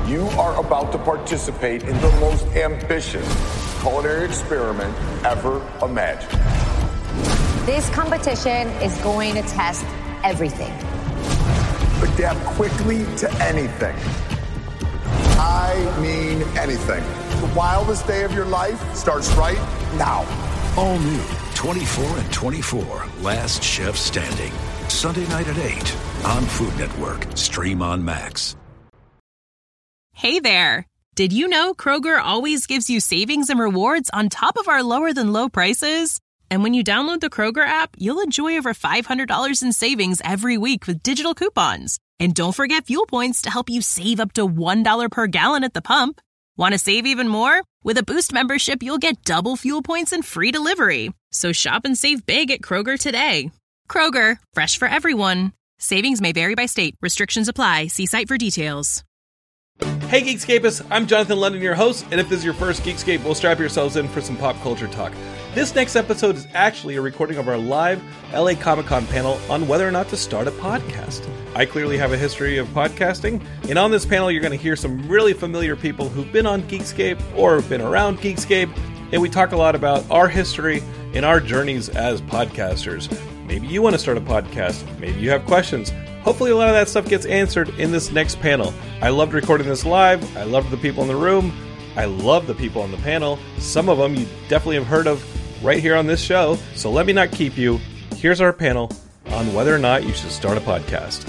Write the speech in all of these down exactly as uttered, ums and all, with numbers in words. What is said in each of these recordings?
You are about to participate in the most ambitious culinary experiment ever imagined. This competition is going to test everything. Adapt quickly to anything. I mean anything. The wildest day of your life starts right now. All new, twenty-four and twenty-four, Last Chef Standing. Sunday night at eight on Food Network. Stream on Max. Hey there. Did you know Kroger always gives you savings and rewards on top of our lower than low prices? And when you download the Kroger app, you'll enjoy over five hundred dollars in savings every week with digital coupons. And don't forget fuel points to help you save up to one dollar per gallon at the pump. Want to save even more? With a Boost membership, you'll get double fuel points and free delivery. So shop and save big at Kroger today. Kroger, fresh for everyone. Savings may vary by state. Restrictions apply. See site for details. Hey Geekscapists, I'm Jonathan London, your host, and if this is your first Geekscape, we'll strap yourselves in for some pop culture talk. This next episode is actually a recording of our live L A Comic-Con panel on whether or not to start a podcast. I clearly have a history of podcasting, and on this panel you're going to hear some really familiar people who've been on Geekscape or been around Geekscape, and we talk a lot about our history and our journeys as podcasters. Maybe you want to start a podcast, maybe you have questions. Hopefully a lot of that stuff gets answered in this next panel. I loved recording this live. I loved the people in the room. I love the people on the panel. Some of them you definitely have heard of right here on this show. So let me not keep you. Here's our panel on whether or not you should start a podcast.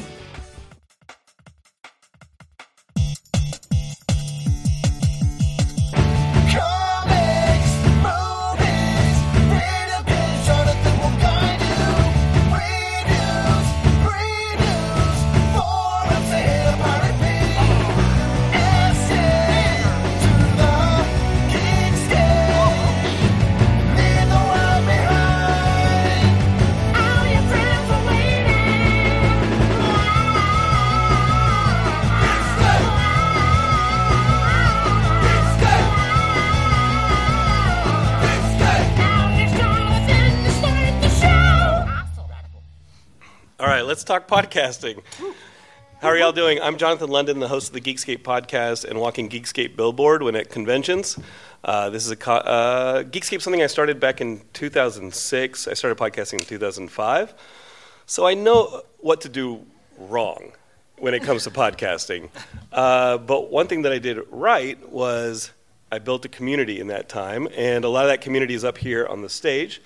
Let's talk podcasting. How are y'all doing? I'm Jonathan London, the host of the Geekscape podcast and walking Geekscape billboard when at conventions. Uh, this is a co- uh, Geekscape, something I started back in two thousand six. I started podcasting in two thousand five. So I know what to do wrong when it comes to podcasting. Uh, but one thing that I did right was I built a community in that time, and a lot of that community is up here on the stage.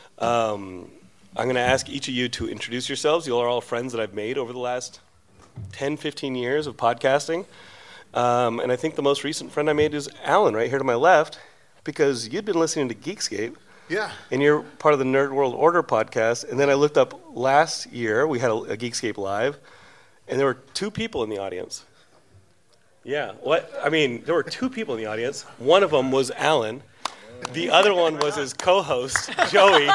Um, I'm going to ask each of you to introduce yourselves. You are all friends that I've made over the last ten, fifteen years of podcasting. Um, and I think the most recent friend I made is Alan, right here to my left, because you'd been listening to Geekscape. Yeah. And you're part of the Nerd World Order podcast. And then I looked up last year, we had a, a Geekscape Live, and there were two people in the audience. Yeah. What? I mean, there were two people in the audience. One of them was Alan. The other one was his co-host, Joey.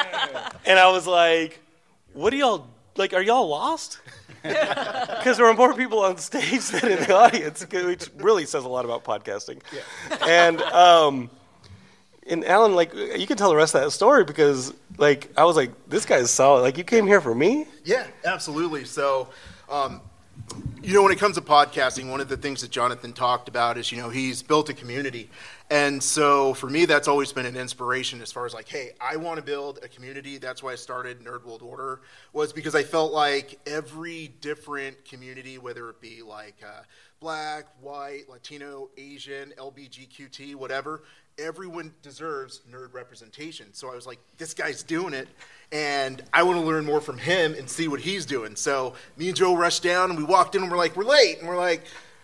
And I was like, what are y'all, like, are y'all lost? Because there were more people on stage than in the audience, which really says a lot about podcasting. Yeah. And, um, and Alan, like, you can tell the rest of that story because, like, I was like, this guy's solid. Like, you came here for me? Yeah, absolutely. So, um, you know, when it comes to podcasting, one of the things that Jonathan talked about is, you know, he's built a community. And so for me, that's always been an inspiration as far as like, hey, I want to build a community. That's why I started Nerd World Order, was because I felt like every different community, whether it be like uh, black, white, Latino, Asian, L G B T Q, whatever, everyone deserves nerd representation. So I was like, this guy's doing it, and I want to learn more from him and see what he's doing. So me and Joe rushed down, and we walked in, and we're like, we're late. And we're like,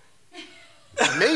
maybe.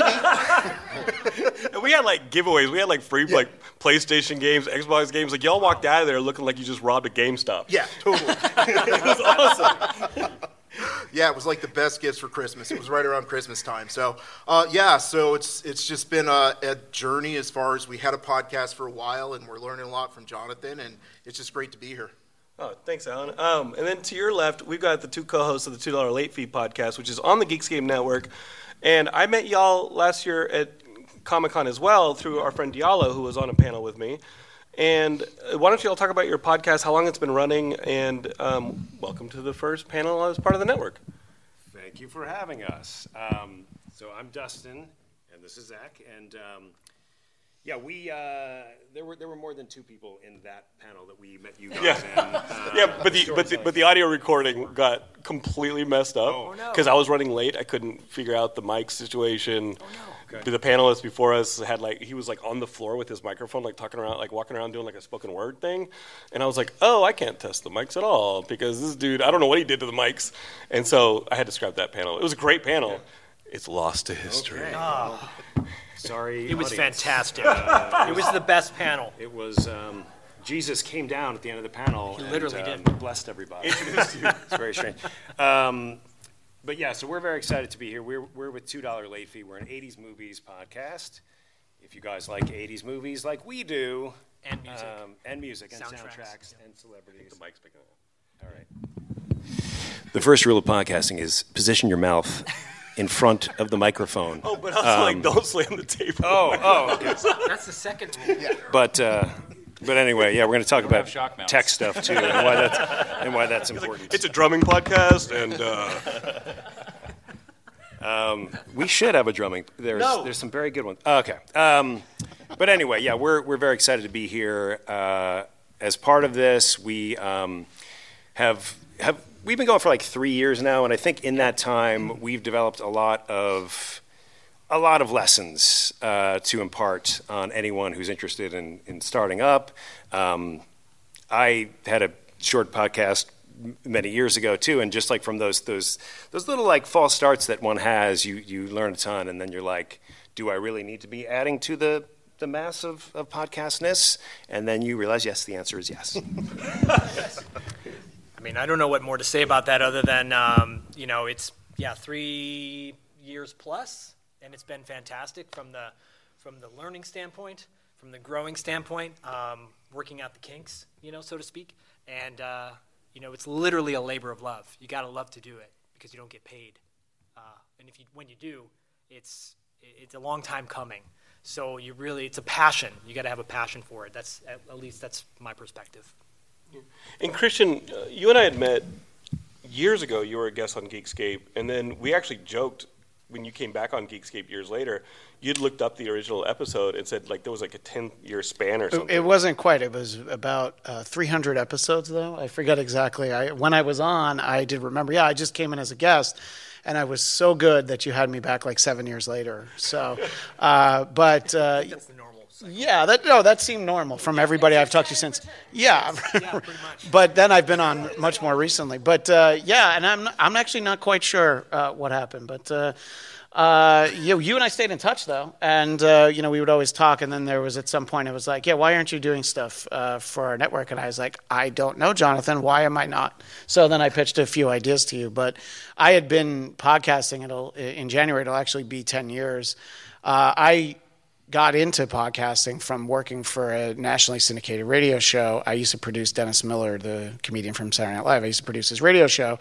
We had like giveaways. We had like free yeah. like PlayStation games, Xbox games. Like y'all walked out of there looking like you just robbed a GameStop. Yeah, totally. It was awesome. Yeah, it was like the best gifts for Christmas. It was right around Christmas time. So, uh, yeah, so it's it's just been a, a journey as far as we had a podcast for a while, and we're learning a lot from Jonathan, and it's just great to be here. Oh, thanks, Alan. Um, and then to your left, we've got the two co-hosts of the two dollar Late Fee podcast, which is on the Geekscape Network. And I met y'all last year at Comic-Con as well through our friend Diallo, who was on a panel with me. And why don't you all talk about your podcast, how long it's been running, and um, welcome to the first panel as part of the network. Thank you for having us. Um, So I'm Dustin, and this is Zach, and um, yeah, we uh, there were there were more than two people in that panel that we met you guys Yeah. in. Uh, Yeah, but the but the, but the audio recording got completely messed up Oh, no. because I was running late. I couldn't figure out the mic situation. Oh, no. Okay. The panelist before us had like he was like on the floor with his microphone, like talking around, like walking around doing like a spoken word thing, and I was like, oh, I can't test the mics at all because this dude, I don't know what he did to the mics, and so I had to scrap that panel. It was a great panel. Yeah. It's lost to history. Okay. Oh. Sorry, It was audience. fantastic. Uh, it was the best panel. It was. Um, Jesus came down at the end of the panel. He literally and, did. um, blessed everybody. It's very strange. Um, but yeah, so we're very excited to be here. We're we're with two dollar Late Fee. We're an eighties movies podcast. If you guys like eighties movies like we do, And music. um, and music, and Soundtracks, soundtracks, yeah. and celebrities. The mic's picking up. All right. The first rule of podcasting is position your mouth in front of the microphone. Oh, but also Um, like don't slam the table. Oh, oh, okay. That's the second rule. Yeah. But uh, but anyway, yeah, we're going to talk about have shock mounts. tech stuff too, and why that's and why that's important. It's a drumming podcast, and uh, Um, we should have a drumming. There's No. there's some very good ones. Okay. Um, but anyway, yeah, we're we're very excited to be here. Uh, as part of this, we um, have have we've been going for like three years now, and I think in that time we've developed a lot of a lot of lessons uh, to impart on anyone who's interested in in starting up. Um, I had a short podcast many years ago too, and just like from those those those little like false starts that one has, you you learn a ton, and then you're like, do I really need to be adding to the the mass of, of podcastness? And then you realize, yes, the answer is yes. I mean, I don't know what more to say about that other than, um, you know, it's, yeah, three years plus, and it's been fantastic from the from the learning standpoint, from the growing standpoint, um, working out the kinks, you know, so to speak. And, uh, you know, it's literally a labor of love. You got to love to do it because you don't get paid. Uh, and if you when you do, it's it's a long time coming. So you really, it's a passion. You got to have a passion for it. That's at, at least that's my perspective. and Christian, uh, you and I had met years ago. You were a guest on Geekscape, and then we actually joked when you came back on Geekscape years later. You'd looked up the original episode and said like there was like a ten-year span or something. It wasn't quite. It was about uh, three hundred episodes, though. I forget exactly. I, when I was on, I did remember. Yeah, I just came in as a guest, and I was so good that you had me back like seven years later. So, uh, but uh, That's the normal cycle. yeah, that no, that seemed normal from everybody I've talked to since. Yeah, Yeah, pretty much. but then I've been on much more recently. But uh, yeah, and I'm I'm actually not quite sure uh, what happened, but. Uh, Uh, you, you and I stayed in touch, though, and, uh, you know, we would always talk, and then there was at some point, it was like, yeah, why aren't you doing stuff uh, for our network? And I was like, I don't know, Jonathan, why am I not? So then I pitched a few ideas to you, but I had been podcasting, it'll, in January, it'll actually be ten years. Uh, I got into podcasting from working for a nationally syndicated radio show. I used to produce Dennis Miller, the comedian from Saturday Night Live. I used to produce his radio show.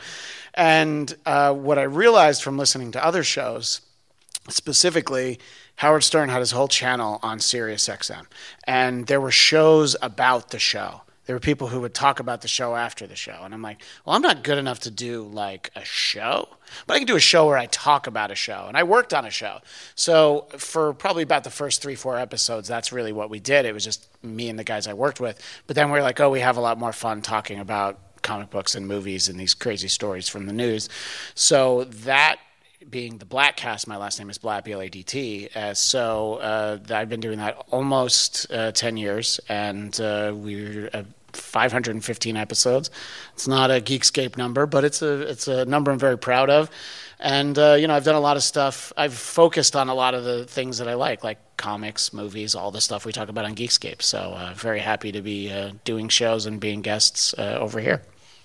And uh, what I realized from listening to other shows, specifically, Howard Stern had his whole channel on Sirius X M. And there were shows about the show. There were people who would talk about the show after the show. And I'm like, well, I'm not good enough to do like a show, but I can do a show where I talk about a show. And I worked on a show. So for probably about the first three, four episodes, that's really what we did. It was just me and the guys I worked with. But then we were like, oh, we have a lot more fun talking about comic books and movies and these crazy stories from the news. So that being the Black Cast, my last name is Blatt, B L A D T. Uh, so uh, I've been doing that almost uh, ten years, and uh, we're uh, five hundred fifteen episodes. It's not a Geekscape number, but it's a it's a number I'm very proud of. And uh, you know, I've done a lot of stuff. I've focused on a lot of the things that I like, like comics, movies, all the stuff we talk about on Geekscape. So uh, very happy to be uh, doing shows and being guests uh, over here.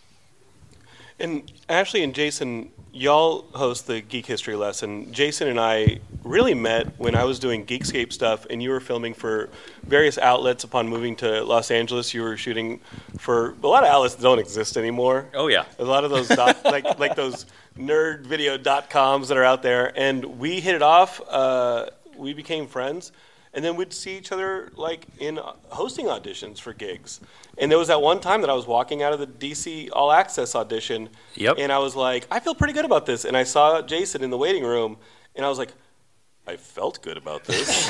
And Ashley and Jason, y'all host the Geek History Lesson. Jason and I really met when I was doing Geekscape stuff, and you were filming for various outlets. Upon moving to Los Angeles, you were shooting for a lot of outlets that don't exist anymore. Oh, yeah. A lot of those dot, like like those nerd video dot coms that are out there, and we hit it off. Uh, we became friends. And then we'd see each other like in hosting auditions for gigs. And there was that one time that I was walking out of the D C All Access audition. Yep. And I was like, I feel pretty good about this. And I saw Jason in the waiting room. And I was like, I felt good about this.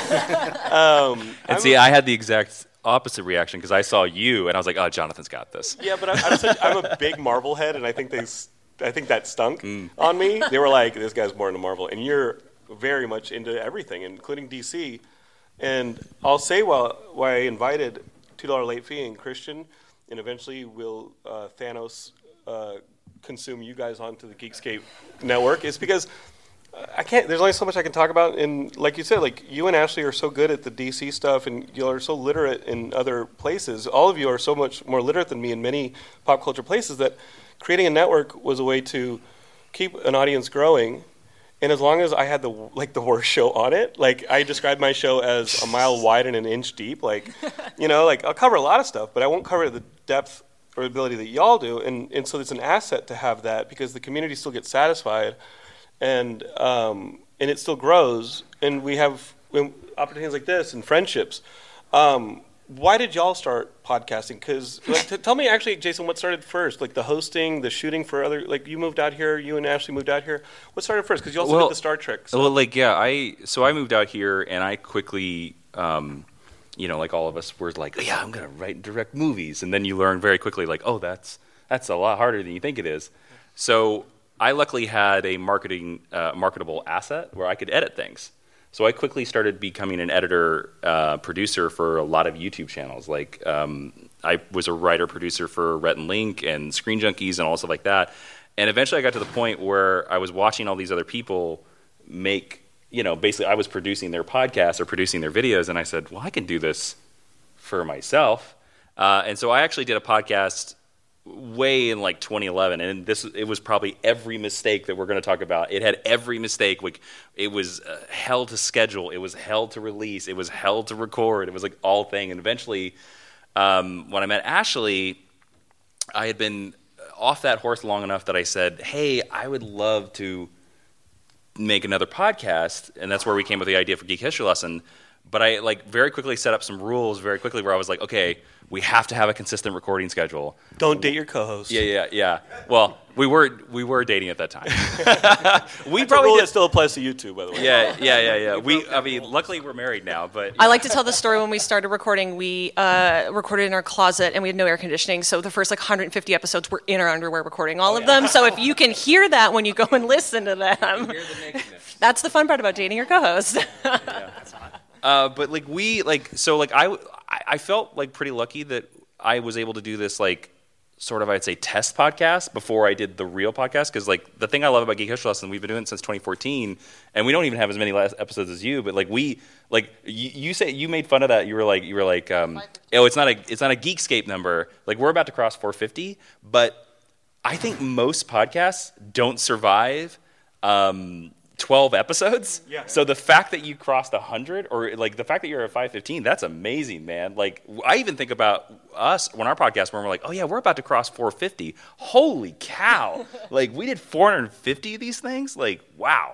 um, and I'm, see, I had the exact opposite reaction because I saw you and I was like, oh, Jonathan's got this. Yeah, but I'm, I'm, such, I'm a big Marvel head, and I think they, I think that stunk mm. on me. They were like, this guy's more into Marvel, and you're very much into everything, including D C. And I'll say why, why I invited two dollar late fee and Christian, and eventually will uh, Thanos uh, consume you guys onto the Geekscape network, is because I can't. There's only so much I can talk about. And like you said, like you and Ashley are so good at the D C stuff, and you are so literate in other places. All of you are so much more literate than me in many pop culture places that creating a network was a way to keep an audience growing. And as long as I had the like the worst show on it, like I described my show as a mile wide and an inch deep. Like, you know, like I'll cover a lot of stuff, but I won't cover the depth or ability that y'all do. And and so it's an asset to have that because the community still gets satisfied. And um, and it still grows, and we have opportunities like this and friendships. Um, why did y'all start podcasting? Because like, t- tell me, actually, Jason, what started first? Like the hosting, the shooting for other. Like you moved out here, you and Ashley moved out here. What started first? Because you also well, did the Star Trek. So. Well, like yeah, I so I moved out here, and I quickly, um, you know, like all of us, were like, oh, yeah, I'm gonna write and direct movies, and then you learn very quickly, like, oh, that's that's a lot harder than you think it is. So. I luckily had a marketing uh, marketable asset where I could edit things. So I quickly started becoming an editor, uh, producer for a lot of YouTube channels. Like um, I was a writer producer for Rhett and Link and Screen Junkies and all stuff like that. And eventually I got to the point where I was watching all these other people make, you know, basically I was producing their podcasts or producing their videos, and I said, well, I can do this for myself. Uh, and so I actually did a podcast way in like twenty eleven, and this it was probably every mistake that we're going to talk about. It had every mistake. Like it was uh, hell to schedule, it was hell to release, it was hell to record, it was like all thing. And eventually, um, when I met Ashley, I had been off that horse long enough that I said, "Hey, I would love to make another podcast," and that's where we came with the idea for Geek History Lesson. But I like very quickly set up some rules very quickly where I was like, okay, we have to have a consistent recording schedule. Don't date your co-host. Yeah, yeah, yeah. Well, we were we were dating at that time. we That's probably a rule did, that still applies to you two, by the way. Yeah, yeah, yeah, yeah. We, I mean, luckily we're married now, but I like to tell the story when we started recording. We uh, recorded in our closet, and we had no air conditioning. So the first like one hundred fifty episodes, we're in our underwear recording all oh, of yeah. them. So if you can hear that when you go and listen to them, hear the nakedness. That's the fun part about dating your co-host. Yeah. Uh, but like we like so like I, I felt like pretty lucky that I was able to do this like sort of I'd say test podcast before I did the real podcast, because like the thing I love about Geek History Lesson, we've been doing it since twenty fourteen, and we don't even have as many last episodes as you, but like we like you, you say you made fun of that. You were like you were like um, oh it's not a it's not a Geekscape number. Like we're about to cross four fifty, but I think most podcasts don't survive Um, twelve episodes. Yeah. So the fact that you crossed one hundred, or like the fact that you're at five fifteen, that's amazing, man. Like I even think about us when our podcast, when we're like, oh yeah, we're about to cross four fifty. Holy cow. Like we did four hundred fifty of these things. Like, wow.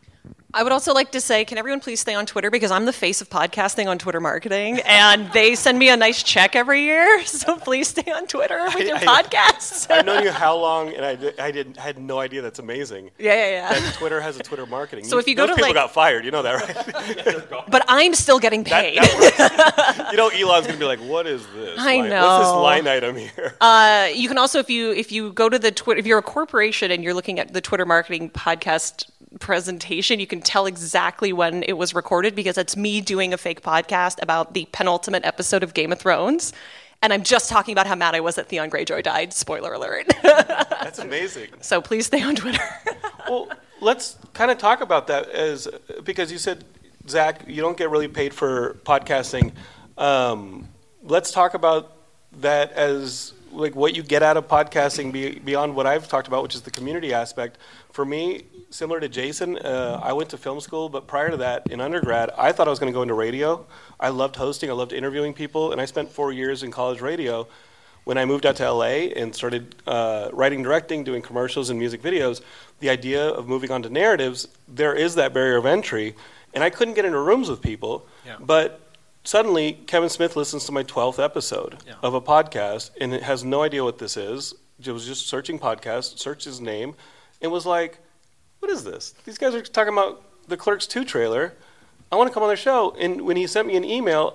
I would also like to say, can everyone please stay on Twitter, because I'm the face of podcasting on Twitter marketing, and they send me a nice check every year. So please stay on Twitter with your I, podcasts. I've known you how long, and I, did, I didn't I had no idea. That's amazing. Yeah, yeah, yeah. That Twitter has a Twitter marketing. So if you go Those to, people like- got fired, you know that, right? But I'm still getting paid. That, that works. You know, Elon's gonna be like, "What is this? I line, know. What's this line item here?" Uh, you can also, if you if you go to the Twitter, if you're a corporation and you're looking at the Twitter marketing podcast presentation, you can tell exactly when it was recorded, because it's me doing a fake podcast about the penultimate episode of Game of Thrones, and I'm just talking about how mad I was that Theon Greyjoy died. Spoiler alert. That's amazing. So please stay on Twitter. Well, let's kind of talk about that, as because you said, Zach, you don't get really paid for podcasting. Um, let's talk about that as like what you get out of podcasting be, beyond what I've talked about, which is the community aspect. For me, similar to Jason, uh, I went to film school, but prior to that, in undergrad, I thought I was going to go into radio. I loved hosting, I loved interviewing people, and I spent four years in college radio. When I moved out to L A and started uh, writing, directing, doing commercials and music videos, the idea of moving on to narratives, there is that barrier of entry, and I couldn't get into rooms with people, Yeah. but suddenly Kevin Smith listens to my twelfth episode Yeah. of a podcast, and it has no idea what this is. It was just searching podcasts, searched his name, and was like, what is this? These guys are talking about the Clerks two trailer. I want to come on their show. And when he sent me an email,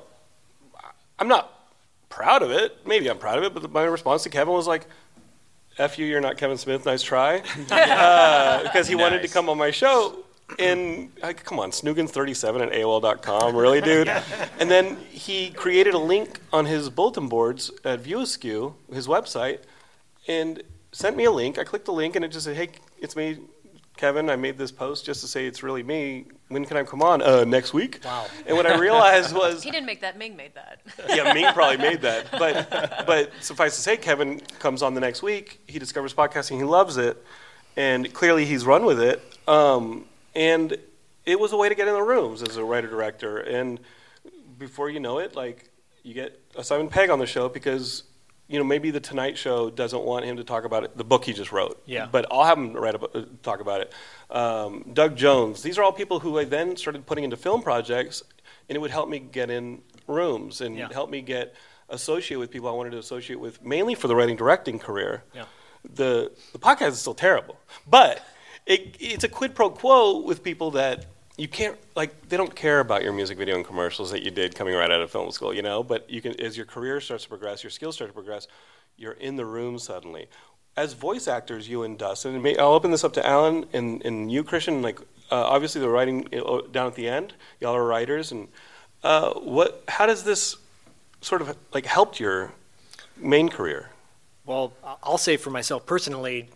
I'm not proud of it. Maybe I'm proud of it, but my response to Kevin was like, F you, you're not Kevin Smith, nice try. uh, because he nice. wanted to come on my show. And like, come on, Snoogan thirty-seven at A O L dot com, really, dude? And then he created a link on his bulletin boards at View Askew, his website, and sent me a link. I clicked the link, and it just said, hey, it's me, Kevin. I made this post just to say it's really me. When can I come on? Uh, next week. Wow. And what I realized was... He didn't make that. Ming made that. Yeah, Ming probably made that. But but suffice to say, Kevin comes on the next week. He discovers podcasting. He loves it. And clearly he's run with it. Um, and it was a way to get in the rooms as a writer-director. And before you know it, like, you get a Simon Pegg on the show because... You know, maybe the Tonight Show doesn't want him to talk about it, the book he just wrote. Yeah. But I'll have him write about, talk about it. Um, Doug Jones. These are all people who I then started putting into film projects, and it would help me get in rooms and Yeah. help me get associate with people I wanted to associate with, mainly for the writing directing career. Yeah. The the podcast is still terrible, but it, it's a quid pro quo with people that. You can't, like, they don't care about your music video and commercials that you did coming right out of film school, you know? But you can, as your career starts to progress, your skills start to progress, you're in the room suddenly. As voice actors, you and Dustin, and may, I'll open this up to Alan and, and you, Christian, like, uh, obviously the writing uh, down at the end, y'all are writers, and uh, what, how does this sort of, like, helped your main career? Well, I'll say for myself personally,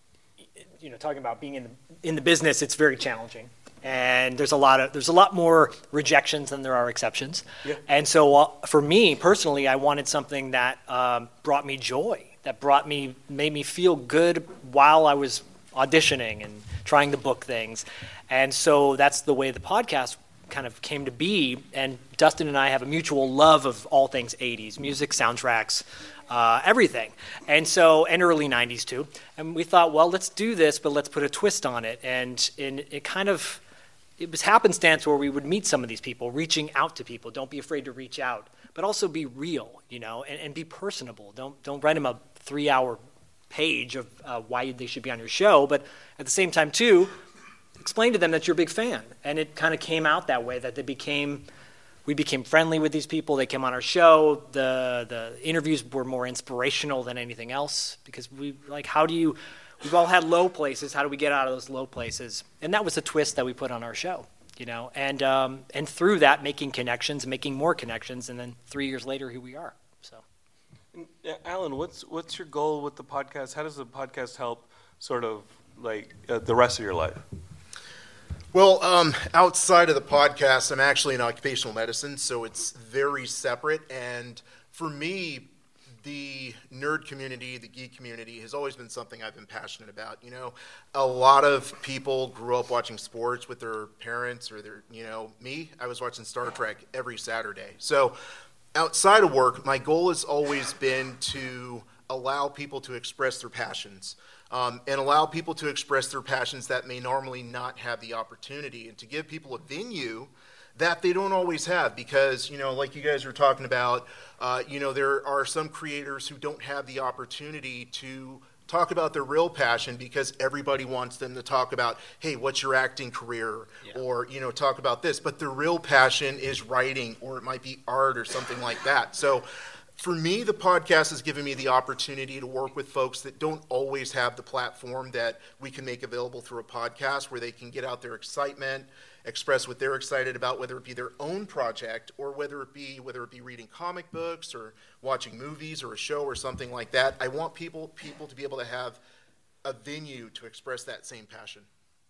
you know, talking about being in the, in the business, it's very challenging. And there's a lot of there's a lot more rejections than there are exceptions. Yeah. And so uh, for me personally, I wanted something that um, brought me joy, that brought me made me feel good while I was auditioning and trying to book things. And so that's the way the podcast kind of came to be. And Dustin and I have a mutual love of all things eighties, music, soundtracks, uh, everything. And so, and early nineties too. And we thought, well, let's do this, but let's put a twist on it. And, and it kind of, it was happenstance where we would meet some of these people, reaching out to people. Don't be afraid to reach out, but also be real, you know, and, and be personable. Don't don't write them a three-hour page of uh, why they should be on your show, but at the same time, too, explain to them that you're a big fan. And it kind of came out that way, that they became, we became friendly with these people. They came on our show. The the interviews were more inspirational than anything else because we, like, how do you... We've all had low places. How do we get out of those low places? And that was the twist that we put on our show, you know. And um, and through that, making connections, making more connections, and then three years later, here we are. So, Alan, what's what's your goal with the podcast? How does the podcast help, sort of like uh, the rest of your life? Well, um, outside of the podcast, I'm actually in occupational medicine, so it's very separate. And for me, the nerd community, the geek community has always been something I've been passionate about. You know, a lot of people grew up watching sports with their parents or their, you know, me, I was watching Star Trek every Saturday. So outside of work, my goal has always been to allow people to express their passions um, and allow people to express their passions that may normally not have the opportunity, and to give people a venue that they don't always have, because, you know, like you guys were talking about, uh, you know, there are some creators who don't have the opportunity to talk about their real passion because everybody wants them to talk about, hey, what's your acting career? Yeah. Or, you know, talk about this. But their real passion is writing, or it might be art or something like that. So for me, the podcast has given me the opportunity to work with folks that don't always have the platform that we can make available through a podcast, where they can get out their excitement, express what they're excited about, whether it be their own project or whether it be whether it be reading comic books or watching movies or a show or something like that. I want people people to be able to have a venue to express that same passion.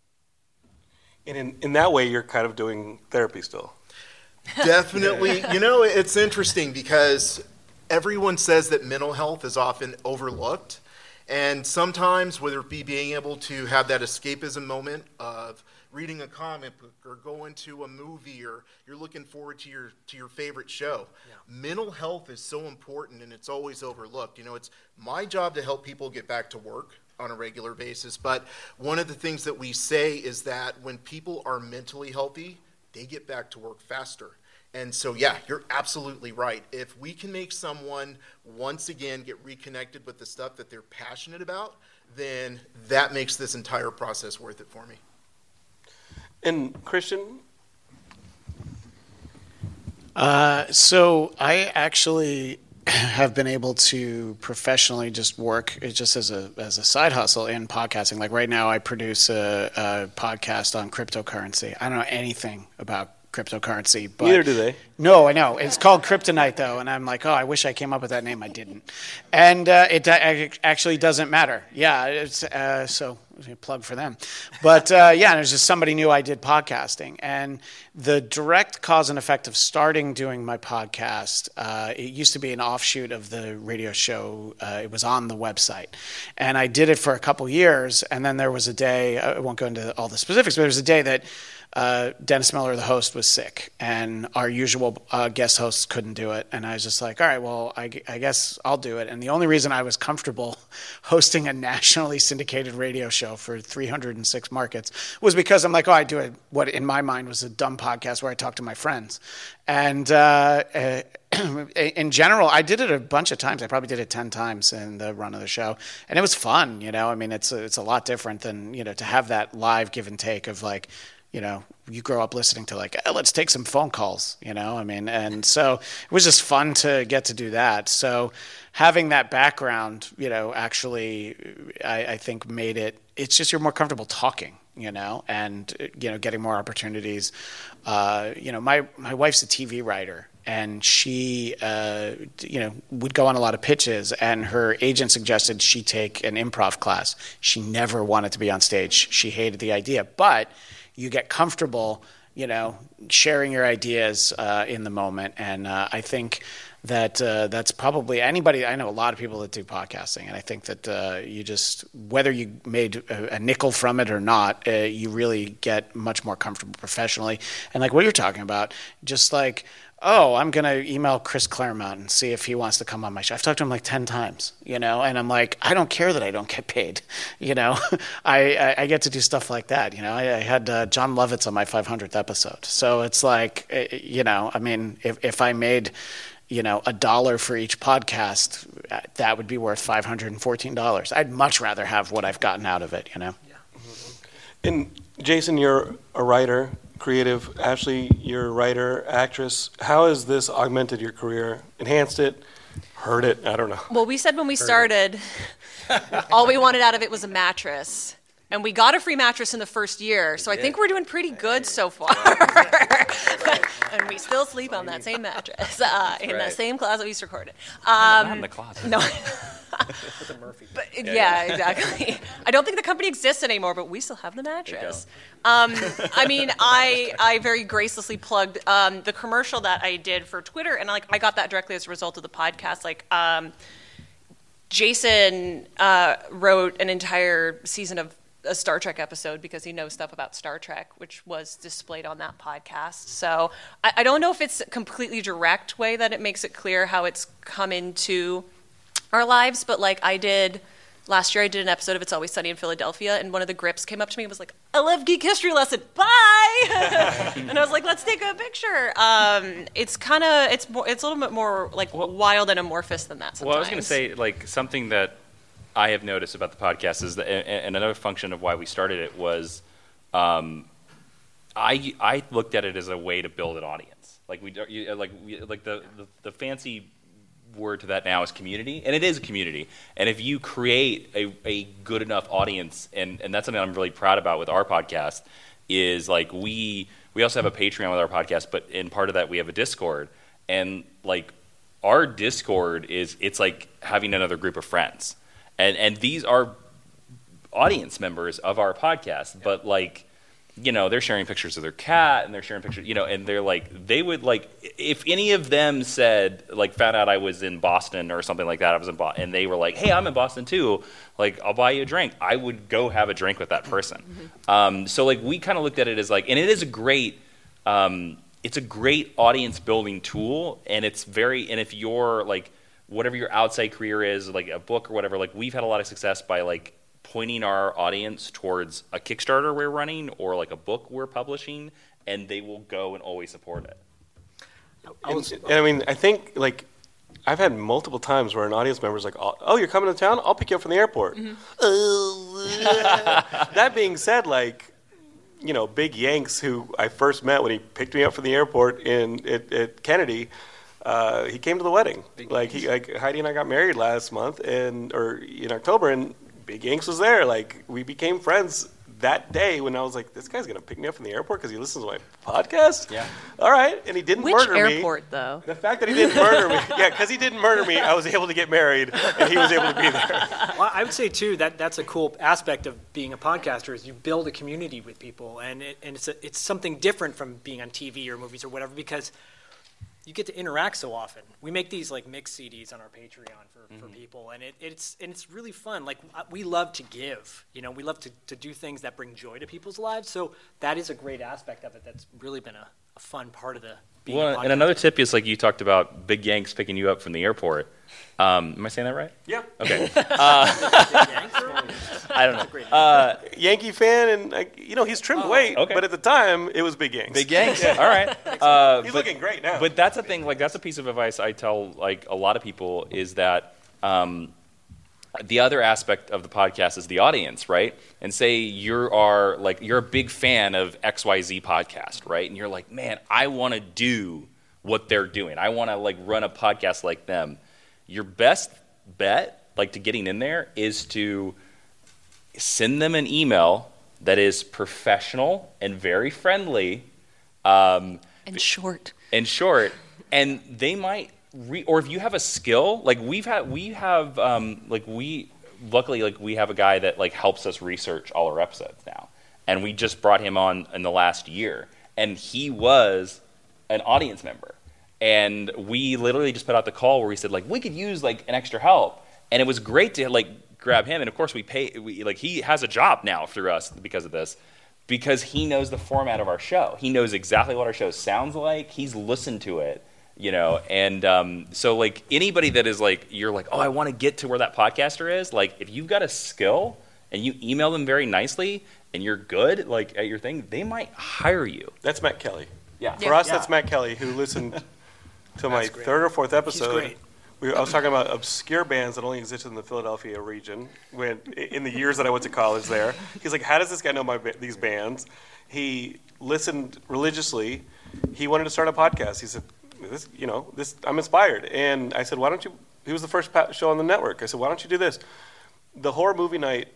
And in, in that way, you're kind of doing therapy still. Definitely. You know, it's interesting because everyone says that mental health is often overlooked. And sometimes, whether it be being able to have that escapism moment of reading a comic book or going to a movie, or you're looking forward to your to your favorite show. Yeah. Mental health is so important, and it's always overlooked. You know, it's my job to help people get back to work on a regular basis, but one of the things that we say is that when people are mentally healthy, they get back to work faster. And so, yeah, you're absolutely right. If we can make someone once again get reconnected with the stuff that they're passionate about, then that makes this entire process worth it for me. And Christian? Uh, so I actually have been able to professionally just work it just as a as a side hustle in podcasting. Like right now, I produce a, a podcast on cryptocurrency. I don't know anything about cryptocurrency, but neither do they. No, I know. It's called Kryptonite, though, and I'm like, oh, I wish I came up with that name. I didn't, and uh, it uh, actually doesn't matter. Yeah, it's uh, so a plug for them. But uh, yeah, there's just somebody knew I did podcasting, and the direct cause and effect of starting doing my podcast, uh, it used to be an offshoot of the radio show. Uh, it was on the website, and I did it for a couple years, and then there was a day. I won't go into all the specifics, but there was a day that. Uh, Dennis Miller, the host, was sick, and our usual uh, guest hosts couldn't do it. And I was just like, all right, well, I, I guess I'll do it. And the only reason I was comfortable hosting a nationally syndicated radio show for three hundred six markets was because I'm like, oh, I do it, what in my mind was a dumb podcast where I talk to my friends. And uh, uh, in general, I did it a bunch of times. I probably did it ten times in the run of the show. And it was fun, you know. I mean, it's a, it's a lot different than, you know, to have that live give and take of like, you know, you grow up listening to like, oh, let's take some phone calls, you know, I mean, and so it was just fun to get to do that. So having that background, you know, actually, I, I think made it, it's just you're more comfortable talking, you know, and, you know, getting more opportunities. Uh, you know, my, my wife's a T V writer. And she, uh, you know, would go on a lot of pitches, and her agent suggested she take an improv class. She never wanted to be on stage. She hated the idea, but you get comfortable, you know, sharing your ideas uh, in the moment. And uh, I think that uh, that's probably anybody. I know a lot of people that do podcasting, and I think that uh, you just, whether you made a, a nickel from it or not, uh, you really get much more comfortable professionally. And like what you're talking about, just like, oh, I'm going to email Chris Claremont and see if he wants to come on my show. I've talked to him like ten times, you know, and I'm like, I don't care that I don't get paid, you know. I, I, I get to do stuff like that, you know. I, I had uh, John Lovitz on my five hundredth episode. So it's like, you know, I mean, if, if I made, you know, a dollar for each podcast, that would be worth five hundred fourteen dollars. I'd much rather have what I've gotten out of it, you know. Yeah. Mm-hmm. And Jason, you're a writer. Creative. Ashley, you're a writer, actress. How has this augmented your career? Enhanced it? Hurt it? I don't know. Well, we said when we started, all we wanted out of it was a mattress. And we got a free mattress in the first year, so I think we're doing pretty good so far. And we still sleep on that same mattress uh, in right. that same closet we used to record it. Um, Um, Not in the closet. No. With a Murphy. But, yeah, Yeah, yeah, exactly. I don't think the company exists anymore, but we still have the mattress. Um, I mean, I I very gracelessly plugged um, the commercial that I did for Twitter, and like I got that directly as a result of the podcast. Like, um, Jason uh, wrote an entire season of a Star Trek episode because he knows stuff about Star Trek, which was displayed on that podcast. So I, I don't know if it's a completely direct way that it makes it clear how it's come into our lives, but like I did last year, I did an episode of It's Always Sunny in Philadelphia, and one of the grips came up to me and was like, I love Geek History Lesson, bye! And I was like, let's take a picture. Um, it's kind of, it's more, it's a little bit more like well, wild and amorphous than that sometimes. Well, I was going to say, like, something that I have noticed about the podcast is that, and another function of why we started it was, um, I I looked at it as a way to build an audience. Like we, you, like we, like the, the the fancy word to that now is community, and it is a community. And if you create a, a good enough audience, and, and that's something I'm really proud about with our podcast, is like we we also have a Patreon with our podcast, but in part of that we have a Discord, and like our Discord is it's like having another group of friends. And and these are audience members of our podcast, yeah. But like, you know, they're sharing pictures of their cat, and they're sharing pictures, you know, and they're like, they would like, if any of them said, like, found out I was in Boston or something like that, I was in Boston, and they were like, hey, I'm in Boston too, like, I'll buy you a drink, I would go have a drink with that person. Mm-hmm. Um, so like, we kind of looked at it as like, and it is a great, um, it's a great audience building tool, and it's very, and if you're like, whatever your outside career is, like a book or whatever, like we've had a lot of success by like pointing our audience towards a Kickstarter we're running or like a book we're publishing, and they will go and always support it. I was, and, and I mean, I think like I've had multiple times where an audience member is like, "Oh, you're coming to town? I'll pick you up from the airport." Mm-hmm. That being said, like you know, Big Yanks, who I first met when he picked me up from the airport in at, at Kennedy. Uh, he came to the wedding. Big like he, like Heidi and I got married last month, and or in October, and Big Yanks was there. Like we became friends that day when I was like, this guy's gonna pick me up from the airport because he listens to my podcast. Yeah. All right, and he didn't Which murder me. Which airport, though? The fact that he didn't murder me, yeah, because he didn't murder me, I was able to get married, and he was able to be there. Well, I would say too that that's a cool aspect of being a podcaster is you build a community with people, and it, and it's a, it's something different from being on T V or movies or whatever because you get to interact so often. We make these like mixed C Ds on our Patreon for, mm-hmm. for people, and it, it's and it's really fun. Like we love to give, you know, we love to, to do things that bring joy to people's lives. So that is a great aspect of it. That's really been a, a fun part of the. Being Well, a and another tip is like you talked about Big Yanks picking you up from the airport. Um, am I saying that right? Yeah. Okay. Uh, I don't know. Uh, Yankee fan, and like, you know he's trimmed oh, weight, okay. but at the time it was Big Yanks. Big Yanks. All right. Uh, he's but, looking great now. But that's a thing. Like that's a piece of advice I tell like a lot of people is that um, the other aspect of the podcast is the audience, right? And say you are like you're a big fan of X Y Z podcast, right? And you're like, man, I want to do what they're doing. I want to like run a podcast like them. Your best bet, like to getting in there, is to send them an email that is professional and very friendly, um, and short, and short, and they might. Re- or if you have a skill, like we've had, we have, um, like we, luckily, like we have a guy that like helps us research all our episodes now, and we just brought him on in the last year, and he was an audience member. And we literally just put out the call where we said, like, we could use, like, an extra help. And it was great to, like, grab him. And, of course, we pay, we, like, he has a job now through us because of this, because he knows the format of our show. He knows exactly what our show sounds like. He's listened to it, you know. And um, so, like, anybody that is, like, you're like, oh, I want to get to where that podcaster is. Like, if you've got a skill and you email them very nicely and you're good, like, at your thing, they might hire you. That's Matt Kelly. Yeah. For us, Yeah. that's Matt Kelly, who listened to my That's great. third or fourth episode. He's great. We, I was talking about obscure bands that only existed in the Philadelphia region when, in the years that I went to college there. He's like, how does this guy know my these bands? He listened religiously. He wanted to start a podcast. He said, "This, you know, this. I'm inspired." And I said, "Why don't you?" He was the first show on the network. I said, "Why don't you do this?" The horror movie night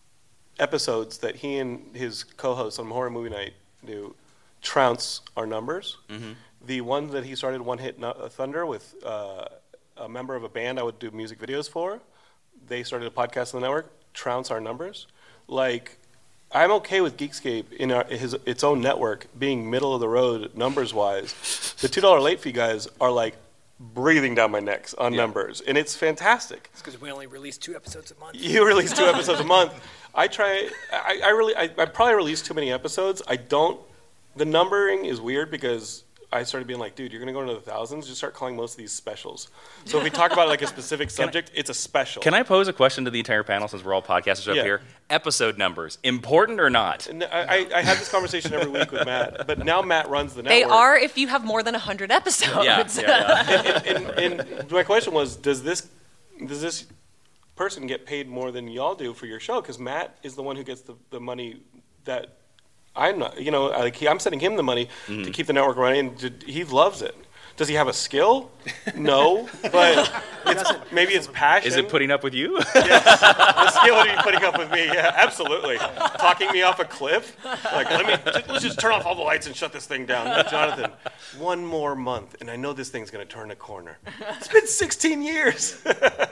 episodes that he and his co-hosts on Horror Movie Night do trounce our numbers. Mm-hmm. The one that he started, One Hit Thunder, with uh, a member of a band I would do music videos for, they started a podcast on the network, trounce our numbers. Like, I'm okay with Geekscape in our, his, its own network being middle of the road numbers-wise. The two dollar late fee guys are like breathing down my necks on yeah. numbers, and it's fantastic. It's because we only release two episodes a month. You release two episodes a month. I try, I, I really, I, I probably release too many episodes. I don't, the numbering is weird because I started being like, dude, you're going to go into the thousands, just start calling most of these specials. So if we talk about like a specific subject, I, it's a special. Can I pose a question to the entire panel since we're all podcasters up yeah. here? Episode numbers, important or not? And I, I, I have this conversation every week with Matt, but now Matt runs the network. They are if you have more than one hundred episodes. Yeah, yeah, yeah. and, and, and my question was, does this does this person get paid more than y'all do for your show? Because Matt is the one who gets the, the money that I'm not, you know, like he, I'm sending him the money mm-hmm. to keep the network running, and to, he loves it. Does he have a skill? No, but it's, maybe it's passion. Is it putting up with you? Yes, the skill would be putting up with me. Yeah, absolutely. Talking me off a cliff. Like, let me just, let's just turn off all the lights and shut this thing down. Jonathan, one more month, and I know this thing's going to turn a corner. It's been sixteen years.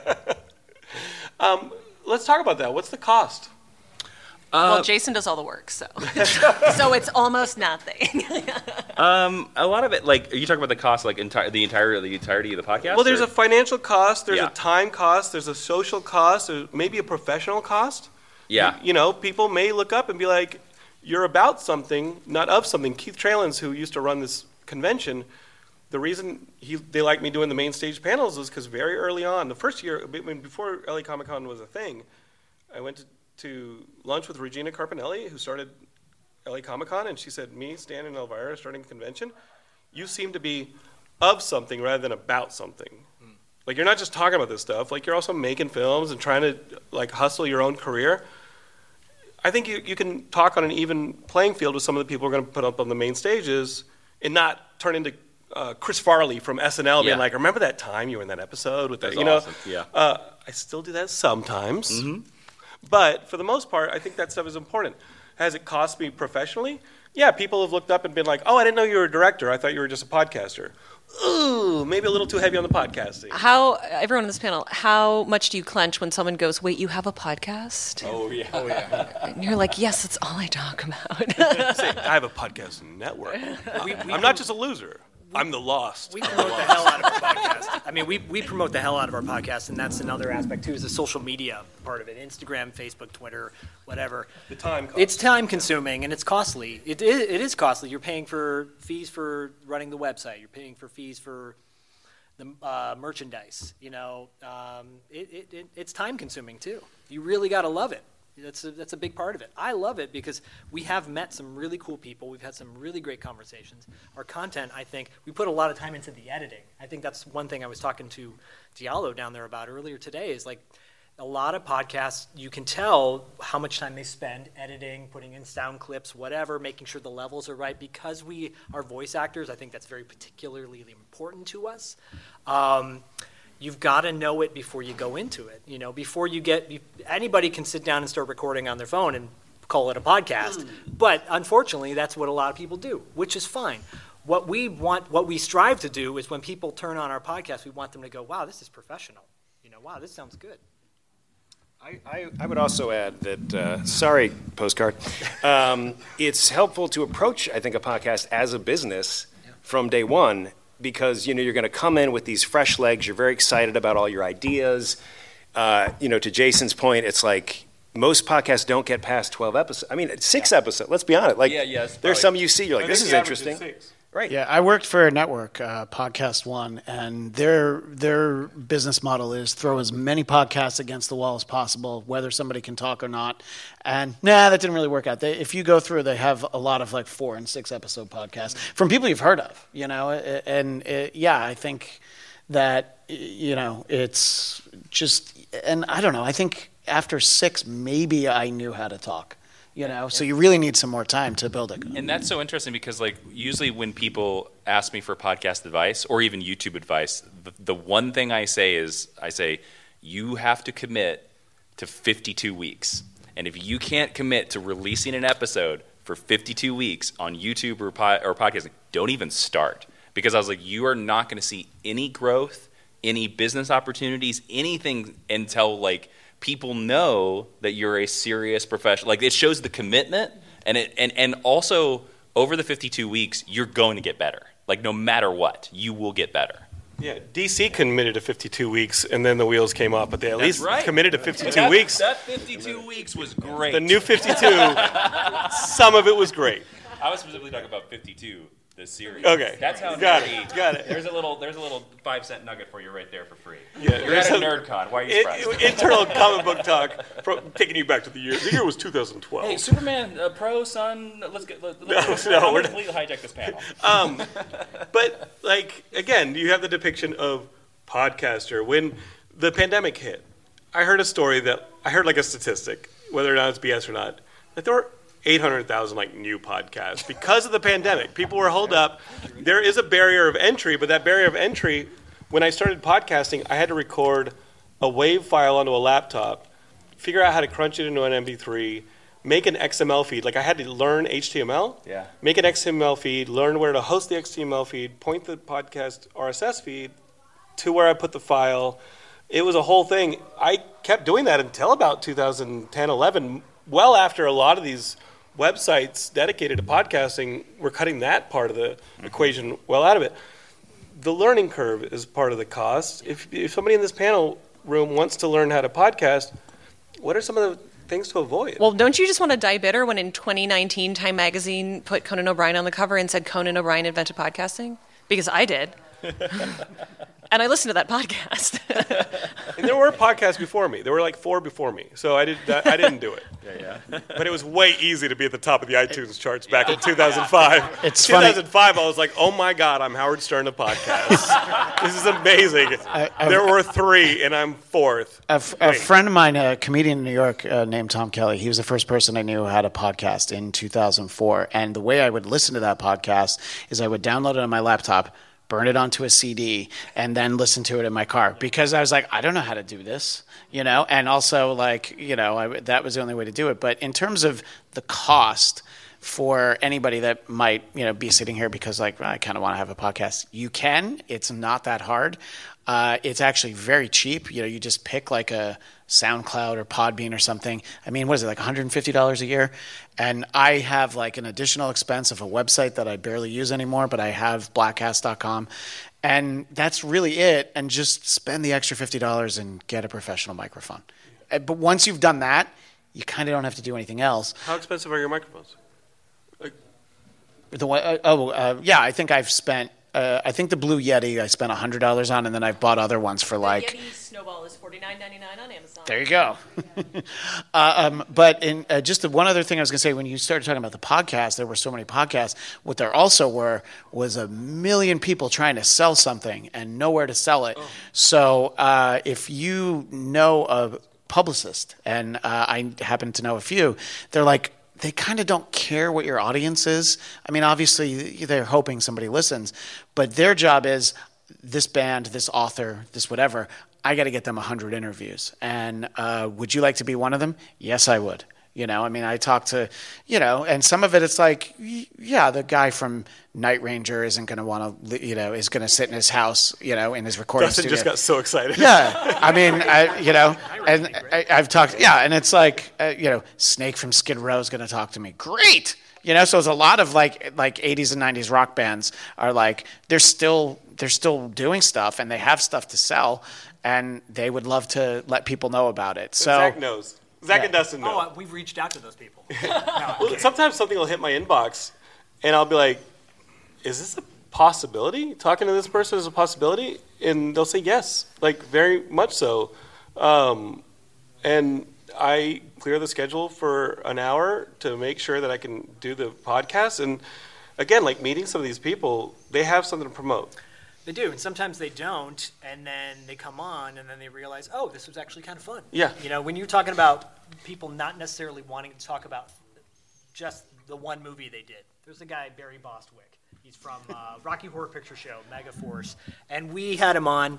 um, let's talk about that. What's the cost? Uh, well, Jason does all the work, so so it's almost nothing. um, a lot of it, like, are you talking about the cost, like entire the entire the entirety of the podcast? Well, there's or? a financial cost, there's yeah. a time cost, there's a social cost, there's maybe a professional cost. Yeah. You, you know, people may look up and be like, "You're about something, not of something." Keith Tralins, who used to run this convention, the reason he they liked me doing the main stage panels was because very early on, the first year, before L A Comic Con was a thing, I went to. to lunch with Regina Carpinelli, who started L A Comic Con, and she said, me, Stan, and Elvira are starting a convention. You seem to be of something rather than about something. Mm. Like, you're not just talking about this stuff. Like, you're also making films and trying to, like, hustle your own career. I think you, you can talk on an even playing field with some of the people who are going to put up on the main stages and not turn into uh, Chris Farley from S N L being Yeah. like, remember that time you were in that episode with that? That's You know, awesome. Yeah. uh, I still do that sometimes. Mm-hmm. But for the most part, I think that stuff is important. Has it cost me professionally? Yeah, people have looked up and been like, oh, I didn't know you were a director. I thought you were just a podcaster. Ooh, maybe a little too heavy on the podcasting. How, everyone on this panel, how much do you clench when someone goes, wait, you have a podcast? Oh, yeah. Oh, yeah. And you're like, yes, that's all I talk about. Say, I have a podcast network. We- we I'm not just a loser. I'm the lost. We promote the hell out of our podcast. I mean, we, we promote the hell out of our podcast, and that's another aspect, too, is the social media part of it. Instagram, Facebook, Twitter, whatever. The time cost. It's time-consuming, and it's costly. It is, it is costly. You're paying for fees for running the website. You're paying for fees for the uh, merchandise. You know, um, it, it, it, it's time-consuming, too. You really got to love it. That's a, that's a big part of it. I love it because we have met some really cool people. We've had some really great conversations. Our content, I think, we put a lot of time into the editing. I think that's one thing I was talking to Diallo down there about earlier today is like a lot of podcasts, you can tell how much time they spend editing, putting in sound clips, whatever, making sure the levels are right. Because we are voice actors, I think that's very particularly important to us. Um, You've got to know it before you go into it. You know, before you get, anybody can sit down and start recording on their phone and call it a podcast. But unfortunately, that's what a lot of people do, which is fine. What we want, what we strive to do is when people turn on our podcast, we want them to go, wow, this is professional. You know, wow, this sounds good. I, I, I would also add that, uh, sorry, postcard, um, it's helpful to approach, I think, a podcast as a business from day one. Because, you know, you're going to come in with these fresh legs. You're very excited about all your ideas. Uh, you know, to Jason's point, it's like most podcasts don't get past twelve episodes. I mean, six yeah. episodes. Let's be honest. Like, yeah, yes, there's some you see, you're like, this is interesting. Is right. Yeah, I worked for a network, uh, Podcast One, and their their business model is throw as many podcasts against the wall as possible, whether somebody can talk or not. And nah, that didn't really work out. They, if you go through, they have a lot of like four and six episode podcasts from people you've heard of, you know. And it, yeah, I think that you know it's just, and I don't know. I think after six, maybe I knew how to talk. You know, so you really need some more time to build it. And that's so interesting because, like, usually when people ask me for podcast advice or even YouTube advice, the, the one thing I say is, I say, you have to commit to fifty-two weeks. And if you can't commit to releasing an episode for fifty-two weeks on YouTube or, po- or podcasting, don't even start. Because I was like, you are not going to see any growth, any business opportunities, anything until, like, people know that you're a serious professional. Like, it shows the commitment, and it and, and also over the fifty-two weeks, you're going to get better. Like, no matter what, you will get better. Yeah, D C committed to fifty-two weeks, and then the wheels came off, but they at That's least right. committed to fifty-two That, weeks. That fifty-two weeks was great. The new fifty-two, some of it was great. I was specifically talking about fifty-two, the series. Okay. That's how Got nerdy. it. Got it. There's a little there's a little five cent nugget for you right there for free. Yeah, You're at a there's a- NerdCon. Why are you It- surprised? internal comic book talk, pro, taking you back to the year. The year was two thousand twelve. Hey, Superman, uh, Pro, Son, let's get. Let, let's, No, no, I'm we're gonna completely hijack this panel. Um, but like again, you have the depiction of podcaster when the pandemic hit. I heard a story that I heard like a statistic, whether or not it's B S or not, that there were eight hundred thousand like new podcasts because of the pandemic. People were holed up. There is a barrier of entry, but that barrier of entry, when I started podcasting, I had to record a WAV file onto a laptop, figure out how to crunch it into an M P three, make an X M L feed. Like I had to learn H T M L, Yeah. make an X M L feed, learn where to host the X T M L feed, point the podcast R S S feed to where I put the file. It was a whole thing. I kept doing that until about two thousand ten, eleven, well after a lot of these websites dedicated to podcasting were cutting that part of the mm-hmm. equation well out of it. The learning curve is part of the cost. If, if somebody in this panel room wants to learn how to podcast, what are some of the things to avoid? Well, don't you just want to die bitter when in twenty nineteen Time Magazine put Conan O'Brien on the cover and said Conan O'Brien invented podcasting? Because I did. and I listened to that podcast. And there were podcasts before me. There were like four before me, so I did. I didn't do it. Yeah, yeah. But it was way easy to be at the top of the iTunes charts back in two thousand five. It's two thousand five, I was like, oh my God, I'm Howard Stern of podcasts. This is amazing. I- I- there were three, and I'm fourth. A, f- a friend of mine, a comedian in New York uh, named Tom Kelly, he was the first person I knew who had a podcast in two thousand four. And the way I would listen to that podcast is I would download it on my laptop, burn it onto a C D, and then listen to it in my car. Because I was like, I don't know how to do this, you know? And also, like, you know, I, that was the only way to do it. But in terms of the cost for anybody that might, you know, be sitting here because, like, well, I kind of want to have a podcast, you can. It's not that hard. Uh, it's actually very cheap. You know, you just pick like a SoundCloud or Podbean or something. I mean, what is it, like one hundred fifty dollars a year? And I have like an additional expense of a website that I barely use anymore, but I have blackcast dot com. And that's really it. And just spend the extra fifty dollars and get a professional microphone. Uh, But once you've done that, you kind of don't have to do anything else. How expensive are your microphones? The one, uh, oh, uh, yeah, I think I've spent, uh, I think the Blue Yeti I spent one hundred dollars on, and then I've bought other ones for like... Yeti Snowball is forty-nine ninety-nine on Amazon. There you go. uh, um, but in uh, just the one other thing I was going to say, when you started talking about the podcast, there were so many podcasts. What there also were was a million people trying to sell something and nowhere to sell it. Oh. So uh, if you know a publicist, and uh, I happen to know a few, they're like, they kind of don't care what your audience is. I mean, obviously, they're hoping somebody listens, but their job is this band, this author, this whatever, I got to get them one hundred interviews. And uh, would you like to be one of them? Yes, I would. You know, I mean, I talk to, you know, and some of it, it's like, yeah, the guy from Night Ranger isn't going to want to, you know, is going to sit in his house, you know, in his recording Dustin studio. just got so excited. Yeah. I mean, I, you know, and I, I've talked, yeah, and it's like, uh, you know, Snake from Skid Row is going to talk to me. Great. You know, so it's a lot of like like eighties and nineties rock bands are like, they're still they're still doing stuff and they have stuff to sell and they would love to let people know about it. So Zach knows. Zach Yeah. and Dustin know. Oh, uh, we've reached out to those people. No, I'm Well, kidding. sometimes something will hit my inbox, and I'll be like, "Is this a possibility? Talking to this person is a possibility?" And they'll say yes, like very much so. Um, and I clear the schedule for an hour to make sure that I can do the podcast. And again, like meeting some of these people, they have something to promote. They do, and sometimes they don't, and then they come on, and then they realize, oh, this was actually kind of fun. Yeah. You know, when you're talking about people not necessarily wanting to talk about just the one movie they did. There's a guy, Barry Bostwick. He's from uh, Rocky Horror Picture Show, Megaforce, and we had him on.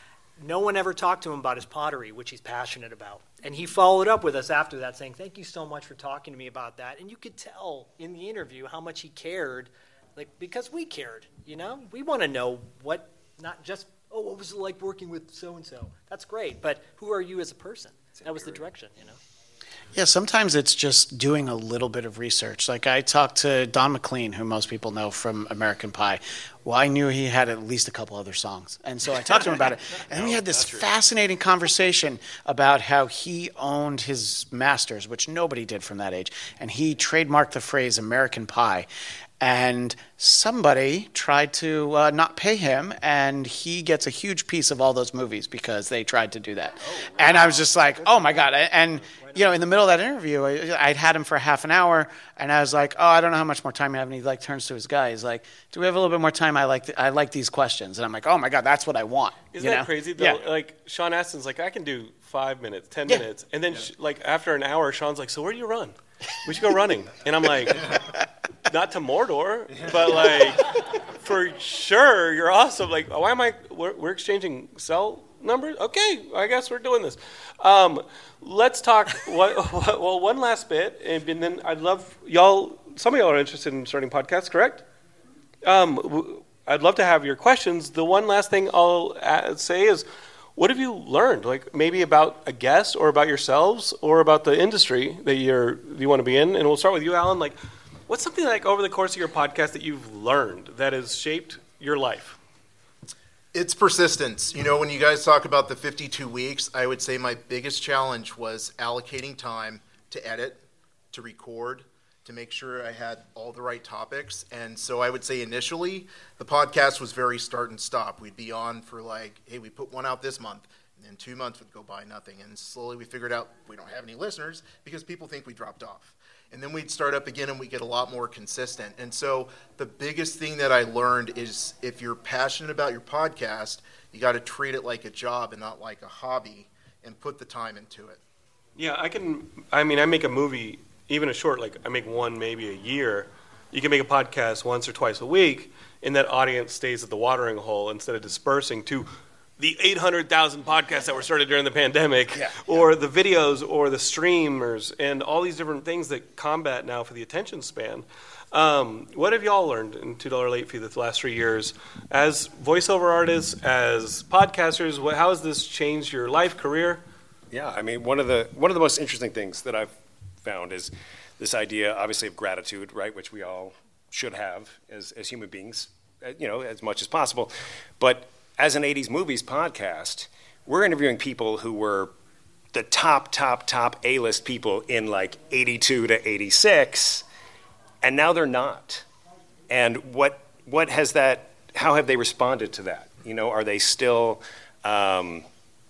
No one ever talked to him about his pottery, which he's passionate about. And he followed up with us after that saying, thank you so much for talking to me about that. And you could tell in the interview how much he cared, like because we cared, you know? We want to know what, not just, oh, what was it like working with so-and-so? That's great, but who are you as a person? That was the direction, you know? Yeah, sometimes it's just doing a little bit of research. Like I talked to Don McLean, who most people know from American Pie. Well, I knew he had at least a couple other songs. And so I talked to him about it. And we had this fascinating conversation about how he owned his masters, which nobody did from that age. And he trademarked the phrase American Pie. And somebody tried to uh, not pay him, and he gets a huge piece of all those movies because they tried to do that. Oh, wow. And I was just like, oh, my God. And, you know, in the middle of that interview, I, I'd had him for half an hour, and I was like, oh, I don't know how much more time you have. And he, like, turns to his guy. He's like, do we have a little bit more time? I like th- I like these questions. And I'm like, oh, my God, that's what I want. Isn't you that know? crazy, though? Yeah. Like, Sean Astin's like, I can do five minutes, ten Yeah. minutes. And then, sh- like, after an hour, Sean's like, so where do you run? We should go running. And I'm like, not to Mordor, but, like, for sure, you're awesome. Like, why am I, we're, we're exchanging cell numbers? Okay, I guess we're doing this. Um, let's talk, what, well, one last bit, and then I'd love, y'all, some of y'all are interested in starting podcasts, correct? Um, I'd love to have your questions. The one last thing I'll say is, what have you learned, like maybe about a guest or about yourselves or about the industry that you're you want to be in? And we'll start with you, Alan. Like, what's something like over the course of your podcast that you've learned that has shaped your life? It's persistence. You know, when you guys talk about the fifty-two weeks, I would say my biggest challenge was allocating time to edit, to record, to make sure I had all the right topics. And so I would say initially, the podcast was very start and stop. We'd be on for like, hey, we put one out this month, and then two months would go by, nothing. And slowly we figured out we don't have any listeners because people think we dropped off. And then we'd start up again and we get a lot more consistent. And so the biggest thing that I learned is if you're passionate about your podcast, you got to treat it like a job and not like a hobby and put the time into it. Yeah, I can, I mean, I make a movie, even a short, like I make one maybe a year. You can make a podcast once or twice a week, and that audience stays at the watering hole instead of dispersing to the eight hundred thousand podcasts that were started during the pandemic, yeah, or yeah. the videos or the streamers and all these different things that combat now for the attention span. Um, what have y'all learned in two dollar Late Fee the last three years? As voiceover artists, as podcasters, what, how has this changed your life, career? Yeah, I mean, one of the one of the most interesting things that I've found is this idea, obviously, of gratitude, right, which we all should have as, as human beings, you know, as much as possible. But as an eighties Movies podcast, we're interviewing people who were the top, top, top A-list people in like eighty-two to eighty-six, and now they're not. And what what has that, how have they responded to that? You know, are they still um,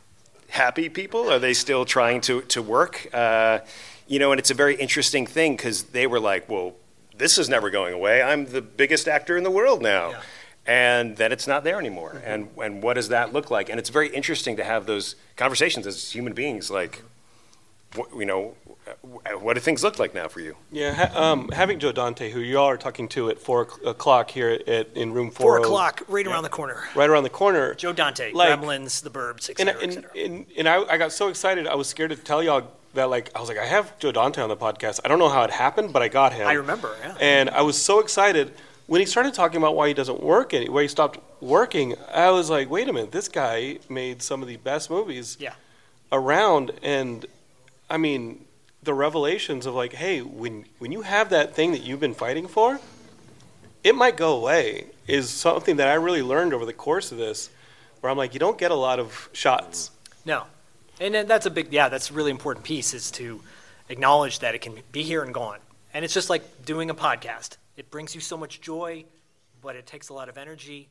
happy people? Are they still trying to, to work? Uh, You know, and it's a very interesting thing because they were like, well, this is never going away. I'm the biggest actor in the world now. Yeah. And then it's not there anymore. Mm-hmm. And and what does that look like? And it's very interesting to have those conversations as human beings. Like, what, you know, what do things look like now for you? Yeah, ha- um, having Joe Dante, who you all are talking to at four o'clock here at, in room four. Four o'clock, right around yeah. the corner. Right around the corner. Joe Dante, like, Gremlins, The Burbs, et and, cetera, and, et cetera. And, and I, I got so excited, I was scared to tell y'all that, like, I was like, I have Joe Dante on the podcast. I don't know how it happened, but I got him. I remember, yeah. And I was so excited. When he started talking about why he doesn't work, any, why he stopped working, I was like, wait a minute, this guy made some of the best movies yeah. around. And, I mean, the revelations of, like, hey, when when you have that thing that you've been fighting for, it might go away, is something that I really learned over the course of this, where I'm like, you don't get a lot of shots. No. And then that's a big, yeah, that's a really important piece, is to acknowledge that it can be here and gone. And it's just like doing a podcast. It brings you so much joy, but it takes a lot of energy,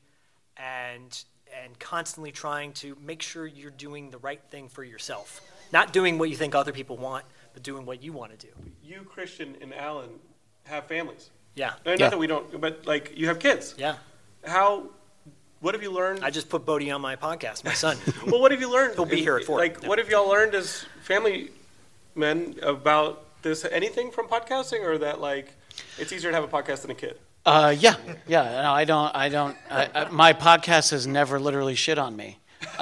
and and constantly trying to make sure you're doing the right thing for yourself. Not doing what you think other people want, but doing what you want to do. You, Christian, and Alan have families. Yeah. Not yeah. that we don't, but, like, you have kids. Yeah. How... What have you learned? I just put Bodie on my podcast, my son. Well, what have you learned? He'll be here at four. Like, no. what have y'all learned as family men about this? Anything from podcasting, or that, like, it's easier to have a podcast than a kid? Uh, yeah, yeah. No, I don't. I don't. I, I, my podcast has never literally shit on me. Uh,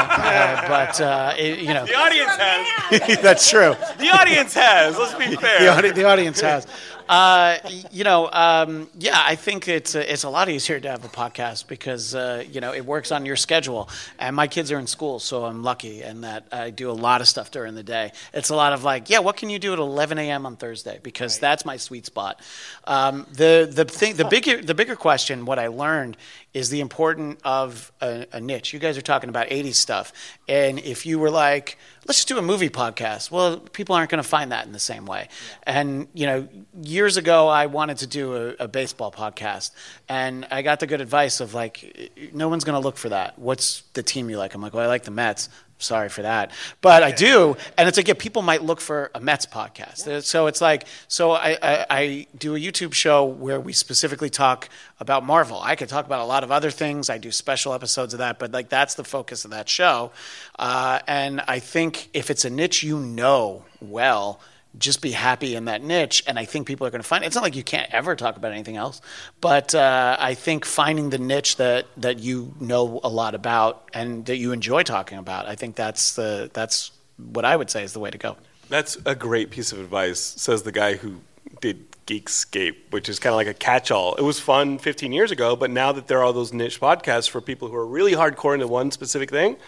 uh, but uh, it, you know, the audience has. That's true. The audience has. Let's be fair. The, audi- the audience has. Uh, you know, um, yeah, I think it's a, it's a lot easier to have a podcast because uh, you know, it works on your schedule. And my kids are in school, so I'm lucky in that I do a lot of stuff during the day. It's a lot of like, yeah, what can you do at eleven a.m. on Thursday? Because right. that's my sweet spot. Um, the the thing, the bigger the bigger question, what I learned is the importance of a, a niche. You guys are talking about eighties stuff, and if you were like, let's just do a movie podcast, well, people aren't going to find that in the same way. Yeah. And you know, years ago, I wanted to do a, a baseball podcast, and I got the good advice of like, no one's going to look for that. What's the team you like? I'm like, well, I like the Mets. Sorry for that, but I do, and it's like, yeah, people might look for a Mets podcast. Yeah. So it's like, so I, I, I do a YouTube show where we specifically talk about Marvel. I could talk about a lot of other things. I do special episodes of that, but like that's the focus of that show. Uh, and I think if it's a niche you know well, just be happy in that niche, and I think people are going to find it. It's not like you can't ever talk about anything else, but uh, I think finding the niche that, that you know a lot about and that you enjoy talking about, I think that's the that's what I would say is the way to go. That's a great piece of advice, says the guy who did Geekscape, which is kind of like a catch-all. It was fun fifteen years ago, but now that there are those niche podcasts for people who are really hardcore into one specific thing,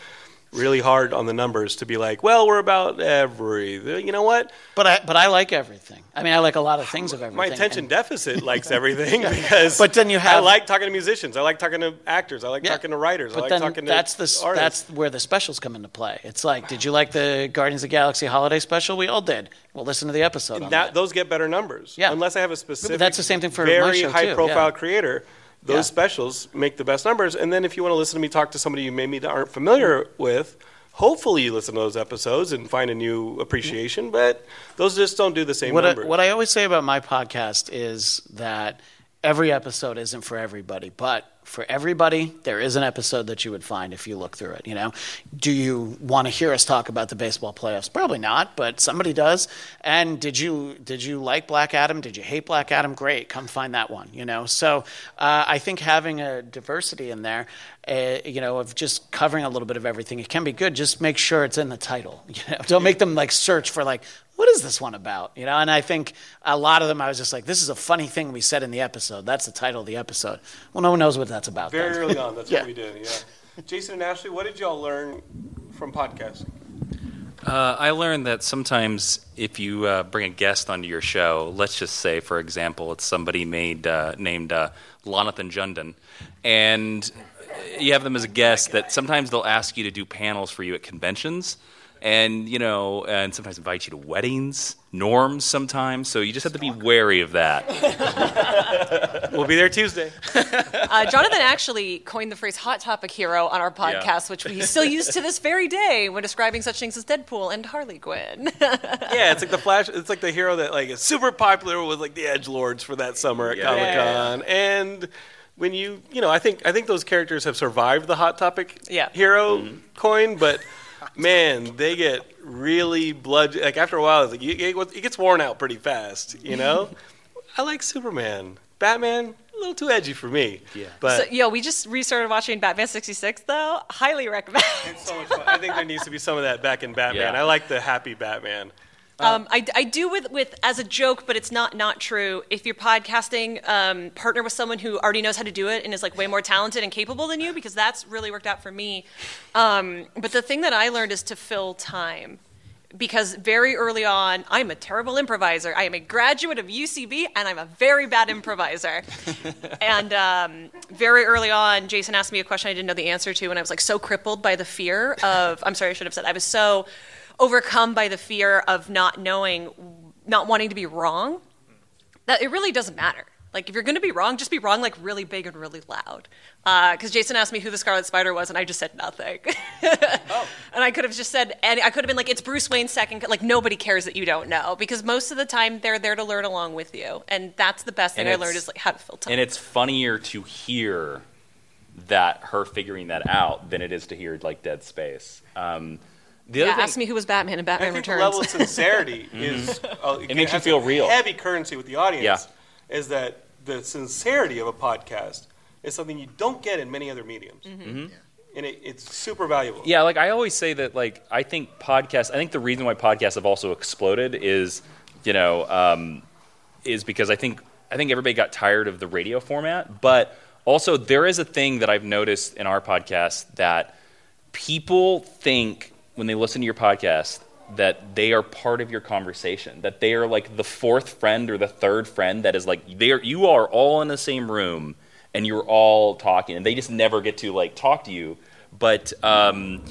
really hard on the numbers to be like, well, we're about every. You know what? But I but I like everything. I mean, I like a lot of things of everything. My attention and, deficit likes everything because. But then you have. I like talking to musicians. I like talking to actors. I like Yeah. talking to writers. But I like then talking that's to the artists. that's where the specials come into play. It's like, did you like the Guardians of the Galaxy holiday special? We all did. Well, listen to the episode. And on that, that. those get better numbers. Yeah. Unless I have a specific. But that's the same thing for my very show, too. high-profile Yeah. creator. Those Yeah. specials make the best numbers. And then if you want to listen to me talk to somebody you maybe aren't familiar with, hopefully you listen to those episodes and find a new appreciation. But those just don't do the same what numbers. I, what I always say about my podcast is that every episode isn't for everybody, but for everybody, there is an episode that you would find if you look through it. You know, do you want to hear us talk about the baseball playoffs? Probably not, but somebody does. And did you did you like Black Adam? Did you hate Black Adam? Great, come find that one. You know, so uh, I think having a diversity in there, uh, you know, of just covering a little bit of everything, it can be good. Just make sure it's in the title. You know, don't make them like search for like, what is this one about? You know, and I think a lot of them, I was just like, this is a funny thing we said in the episode. That's the title of the episode. Well, no one knows what that's about. Very then. early on, that's Yeah. what we did. Yeah. Jason and Ashley, what did y'all learn from podcasting? Uh, I learned that sometimes if you uh, bring a guest onto your show, let's just say, for example, it's somebody made uh, named uh, Lonathan Jundon, and you have them as a guest, that sometimes they'll ask you to do panels for you at conventions. And, you know, and sometimes invite you to weddings, norms sometimes. So you just have to be wary of that. We'll be there Tuesday. Uh, Jonathan actually coined the phrase hot topic hero on our podcast, Yeah. which we still use to this very day when describing such things as Deadpool and Harley Quinn. Yeah, it's like the Flash. It's like the hero that like is super popular with like the edgelords for that summer at Yeah. Comic Yeah. Con. And when you, you know, I think I think those characters have survived the hot topic Yeah. hero coin, but man, they get really blood. Like after a while, it's like, it gets worn out pretty fast. You know, I like Superman, Batman. A little too edgy for me. Yeah. But So, yo, we just restarted watching Batman sixty-six, though. Highly recommend. it's so much fun. I think there needs to be some of that back in Batman. Yeah. I like the happy Batman. Um, I, I do with, with as a joke, but it's not not true. If you're podcasting, um, partner with someone who already knows how to do it and is like way more talented and capable than you, because that's really worked out for me. Um, but the thing that I learned is to fill time. Because very early on, I'm a terrible improviser. I am a graduate of U C B, and I'm a very bad improviser. and um, very early on, Jason asked me a question I didn't know the answer to, and I was like so crippled by the fear of, I'm sorry, I should have said, I was so overcome by the fear of not knowing, not wanting to be wrong, that it really doesn't matter. Like, if you're going to be wrong, just be wrong, like, really big and really loud. Because uh, Jason asked me who the Scarlet Spider was, and I just said nothing. oh. And I could have just said, and I could have been like, it's Bruce Wayne's second, like, nobody cares that you don't know. Because most of the time, they're there to learn along with you. And that's the best thing And I learned is, like, how to fill time. And it's funnier to hear that, her figuring that out, than it is to hear, like, Dead Space. Um, the yeah, other thing, ask me who was Batman and Batman I think Returns. the level of sincerity is uh, It makes you has feel a real. Heavy currency with the audience. Yeah. Is that the sincerity of a podcast is something you don't get in many other mediums, Mhm. and it, it's super valuable. Yeah, like I always say that, like, I think podcasts, I think the reason why podcasts have also exploded is, you know, um, is because I think I think everybody got tired of the radio format, but also there is a thing that I've noticed in our podcast that people think when they listen to your podcast that they are part of your conversation, that they are like the fourth friend or the third friend that is like, they are, you are all in the same room and you're all talking, and they just never get to like talk to you. But um,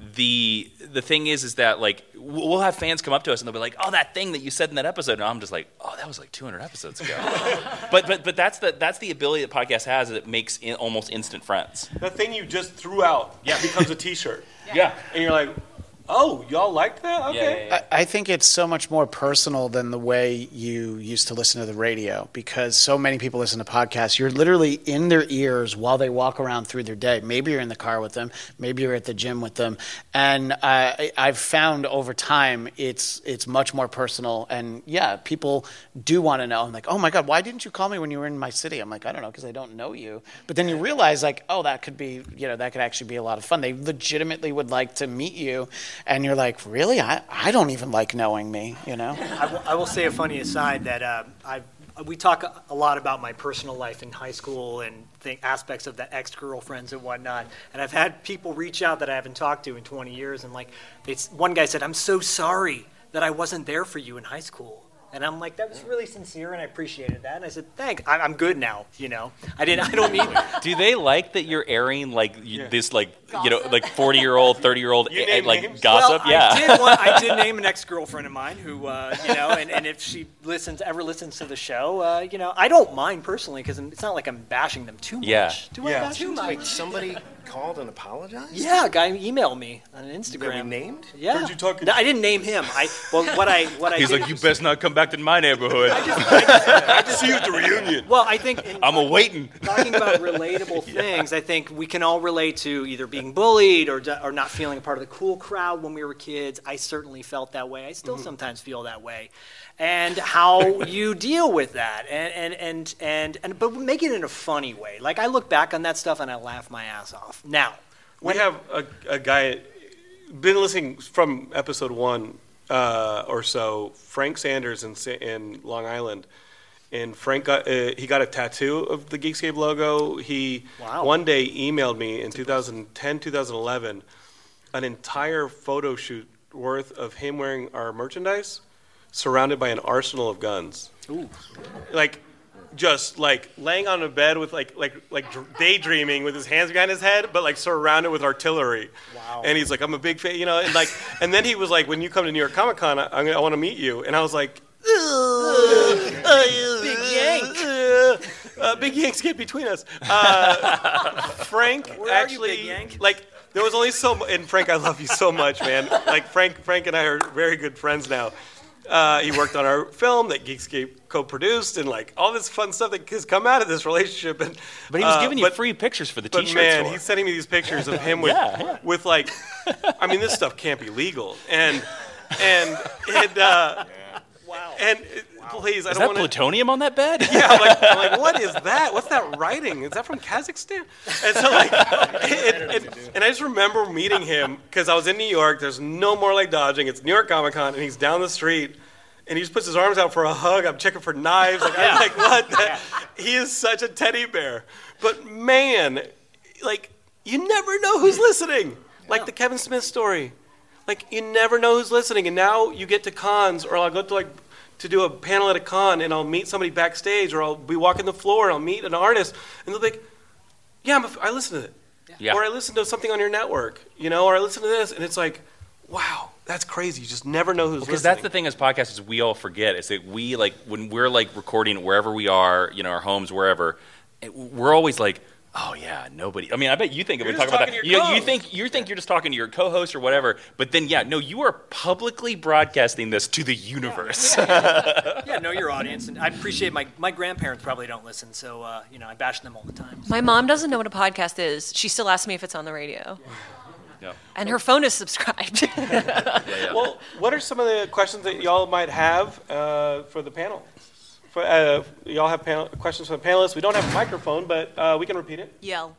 the the thing is, is that like we'll have fans come up to us and they'll be like, "Oh, that thing that you said in that episode," and I'm just like, "Oh, that was like two hundred episodes ago." but but but that's the that's the ability that podcast has, is it makes in, almost instant friends. The thing you just threw out Yeah. becomes a T-shirt. Yeah. And you're like, oh, y'all liked that? Okay. I, I think it's so much more personal than the way you used to listen to the radio, because so many people listen to podcasts. You're literally in their ears while they walk around through their day. Maybe you're in the car with them. Maybe you're at the gym with them. And uh, I, I've found over time it's it's much more personal. And yeah, people do want to know. I'm like, oh my God, why didn't you call me when you were in my city? I'm like, I don't know, because I don't know you. But then you realize like, oh, that could be, you know, that could actually be a lot of fun. They legitimately would like to meet you. And you're like, really? I, I don't even like knowing me, you know? I will, I will say a funny aside that uh, I've we talk a- a lot about my personal life in high school and think aspects of the ex-girlfriends and whatnot. And I've had people reach out that I haven't talked to in twenty years, and like, they, s- one guy said, "I'm so sorry that I wasn't there for you in high school." And I'm like, that was really sincere, and I appreciated that. And I said, thanks. I- I'm good now, you know. I didn't. I don't need. Do they like that you're airing like you, this like you know like forty year old, thirty year old You name like names? gossip? Well, yeah. I did, one, I did name an ex-girlfriend of mine who, uh, you know, and, and if she listens, ever listens to the show, uh, you know, I don't mind personally because it's not like I'm bashing them too much. Yeah. Do I Yeah. bash them too Wait, much? somebody called and apologized? Yeah, a guy emailed me on Instagram. That we named? Yeah. Who'd you talk to? No, I didn't name him. I well, what I what I He's did like, you best not come back to my neighborhood. I just see you at the reunion. Well, I think in I'm a waiting. talking about relatable things, I think we can all relate to either being bullied or or not feeling a part of the cool crowd when we were kids. I certainly felt that way. I still Mm-hmm. sometimes feel that way. And how you deal with that, and and, and and and but make it in a funny way. Like I look back on that stuff and I laugh my ass off. Now, We have a, a guy, been listening from episode one uh, or so, Frank Sanders in, Sa- in Long Island. And Frank got, uh, he got a tattoo of the Geekscape logo. He Wow. one day emailed me in two thousand ten, two thousand eleven, an entire photo shoot worth of him wearing our merchandise, surrounded by an arsenal of guns. Ooh. Like, just like laying on a bed with like like like dr- daydreaming with his hands behind his head, but like surrounded with artillery. Wow. And he's like, I'm a big fan, you know, and like, and then he was like, when you come to New York Comic Con, I, I'm gonna- I want to meet you. And I was like, Big yank. uh, big yanks get between us. Uh, Frank Where are you, actually, Big Yank? like, there was only so, mu- and Frank, I love you so much, man. Like Frank, Frank and I are very good friends now. Uh, he worked on our film that Geekscape co-produced, and like all this fun stuff that has come out of this relationship. And But he was uh, giving you but- free pictures for the But t-shirt man, store. he's sending me these pictures of him with, Yeah, yeah. with like, I mean, this stuff can't be legal, and and and uh, Wow. and uh, please, I Is don't that want to. plutonium on that bed? Yeah, I'm like, I'm like, what is that? What's that writing? Is that from Kazakhstan? And so, like, and, and, and I just remember meeting him because I was in New York. There's no more like dodging. It's New York Comic Con, and he's down the street, and he just puts his arms out for a hug. I'm checking for knives. Like, I'm like, what? He is such a teddy bear. But man, like, you never know who's listening. Like the Kevin Smith story. Like, you never know who's listening. And now you get to cons, or I'll go to like to do a panel at a con, and I'll meet somebody backstage, or I'll be walking the floor, and I'll meet an artist, and they'll be like, yeah, I'm a, I listen to it. Yeah. Or I listen to something on your network, you know, or I listen to this, and it's like, wow, that's crazy. You just never know who's Because listening. that's the thing as podcasters, we all forget. Is that we, like, when we're, like, recording wherever we are, you know, our homes, wherever, it- we're always like, oh, yeah, nobody. I mean, I bet you think if we You're talk just about talking that. to You, your you co-host. think you think you're just talking to your co-host or whatever. But then, yeah, no, you are publicly broadcasting this to the universe. Yeah, know your audience, and I appreciate my my grandparents probably don't listen, so uh, you know I bash them all the time. My mom doesn't know what a podcast is. She still asks me if it's on the radio. Yeah. And her phone is subscribed. Well, what are some of the questions that y'all might have uh, for the panel? For, uh, y'all have panel, questions for the panelists. We don't have a microphone, but uh, we can repeat it. Yell.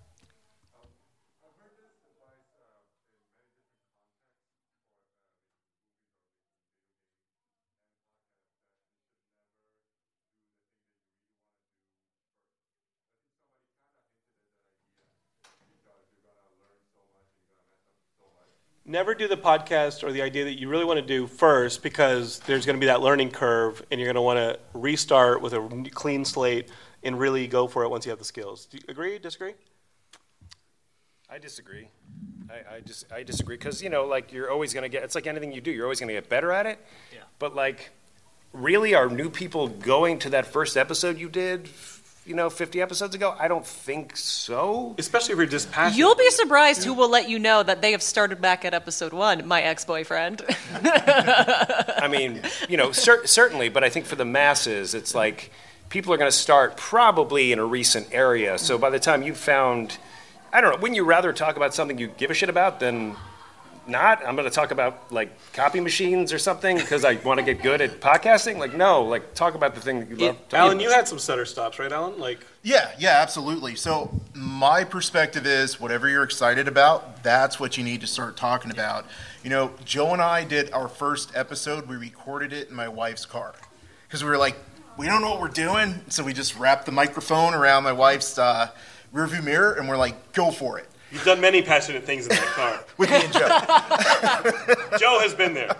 Never do the podcast or the idea that you really want to do first, because there's going to be that learning curve, and you're going to want to restart with a clean slate and really go for it once you have the skills. Do you agree? Disagree? I disagree. I, I just I disagree because you know like you're always gonna get. It's like anything you do. You're always gonna get better at it. Yeah. But like, really, are new people going to that first episode you did? You know, fifty episodes ago? I don't think so. Especially if you're just passionate. You'll be surprised who will let you know that they have started back at episode one, my ex-boyfriend. I mean, you know, cer- certainly, but I think for the masses, it's like people are going to start probably in a recent area. So by the time you've found, I don't know, wouldn't you rather talk about something you give a shit about than not? I'm going to talk about like copy machines or something because I want to get good at podcasting. Like, no, like talk about the thing that you love. Alan, you had some stutter stops, right, Alan? Like, Yeah, yeah, absolutely. So my perspective is whatever you're excited about, that's what you need to start talking about. You know, Joe and I did our first episode. We recorded it in my wife's car because we were like, we don't know what we're doing. So we just wrap the microphone around my wife's uh, rearview mirror, and we're like, go for it. You've done many passionate things in that car. With me and Joe. Joe has been there.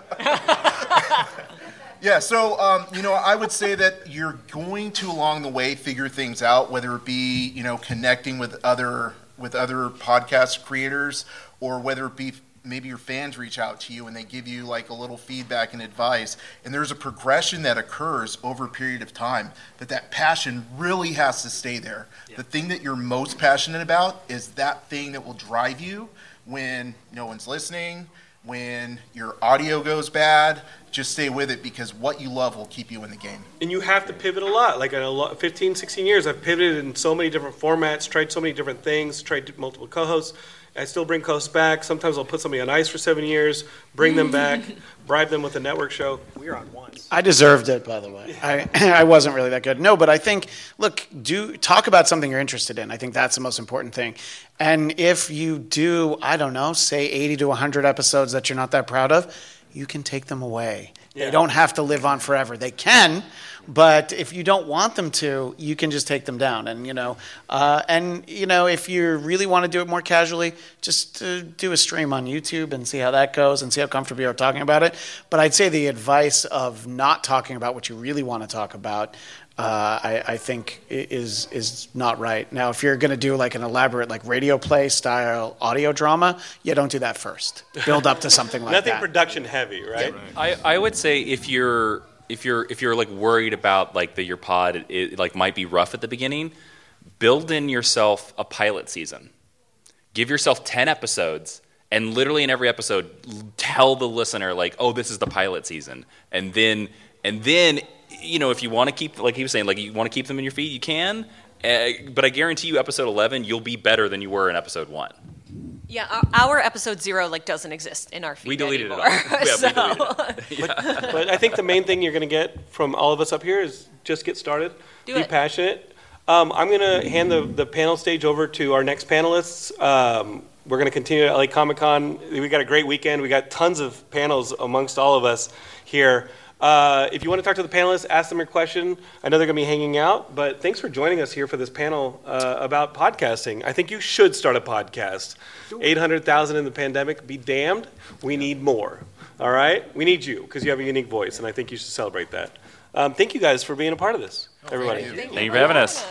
Yeah, so, um, you know, I would say that you're going to, along the way, figure things out, whether it be, you know, connecting with other with other podcast creators, or whether it be maybe your fans reach out to you and they give you, like, a little feedback and advice. And there's a progression that occurs over a period of time, but that passion really has to stay there. Yeah. The thing that you're most passionate about is that thing that will drive you when no one's listening, when your audio goes bad. Just stay with it, because what you love will keep you in the game. And you have to pivot a lot. Like in a lot, fifteen, sixteen years, I've pivoted in so many different formats, tried so many different things, tried multiple co-hosts. I still bring co-hosts back. Sometimes I'll put somebody on ice for seven years, bring them back, bribe them with a network show. We were on once. I deserved it, by the way. I, I wasn't really that good. No, but I think, look, do talk about something you're interested in. I think that's the most important thing. And if you do, I don't know, say eighty to one hundred episodes that you're not that proud of, you can take them away. Yeah. They don't have to live on forever. They can, but if you don't want them to, you can just take them down. And, you know, uh, and, you know, if you really want to do it more casually, just uh, do a stream on YouTube and see how that goes and see how comfortable you are talking about it. But I'd say the advice of not talking about what you really want to talk about, Uh, I, I think is is not right. Now, if you're going to do like an elaborate like radio play style audio drama, yeah, don't do that first. Build up to something like Nothing that. Nothing production heavy, right? Yeah, right? I, I would say if you're if you're if you're like worried about like that your pod it, it like might be rough at the beginning, build in yourself a pilot season. Give yourself ten episodes, and literally in every episode, tell the listener like, oh, this is the pilot season, and then and then. You know, if you want to keep, like he was saying, like you want to keep them in your feed, you can. Uh, but I guarantee you, episode eleven, you'll be better than you were in episode one. Yeah, our, our episode zero like doesn't exist in our feed We deleted anymore. it all. Yeah, so. we deleted it. Yeah. But, but I think the main thing you're going to get from all of us up here is just get started, Do be it. passionate. Um, I'm going to hand the, the panel stage over to our next panelists. Um, we're going to continue at L A Comic Con. We got a great weekend. We got tons of panels amongst all of us here. Uh, if you want to talk to the panelists, ask them your question. I know they're going to be hanging out, but thanks for joining us here for this panel uh, about podcasting. I think you should start a podcast. eight hundred thousand in the pandemic, be damned. We need more. All right? We need you because you have a unique voice, and I think you should celebrate that. Um, thank you guys for being a part of this, everybody. Thank you, thank you for having us.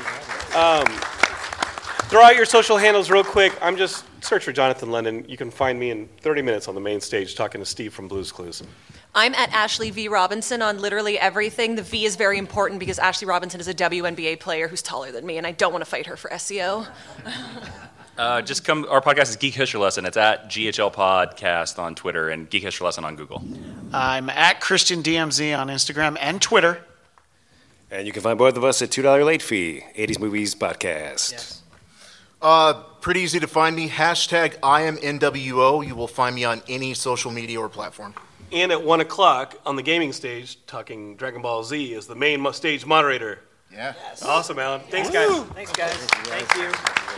Um, throw out your social handles real quick. I'm just search for Jonathan London. You can find me in thirty minutes on the main stage talking to Steve from Blue's Clues. I'm at Ashley V. Robinson on literally everything. The V is very important because Ashley Robinson is a W N B A player who's taller than me, and I don't want to fight her for S E O. uh, just come. Our podcast is Geek History Lesson. It's at G H L Podcast on Twitter and Geek History Lesson on Google. I'm at Christian D M Z on Instagram and Twitter. And you can find both of us at two dollars late fee, eighties Movies Podcast. Yes. Uh, pretty easy to find me. Hashtag I am N W O. You will find me on any social media or platform. And at one o'clock on the gaming stage, talking Dragon Ball Z is the main mo- stage moderator. Yeah. Yes. Awesome, Alan. Thanks, guys. Woo! Thanks, guys. Thank you.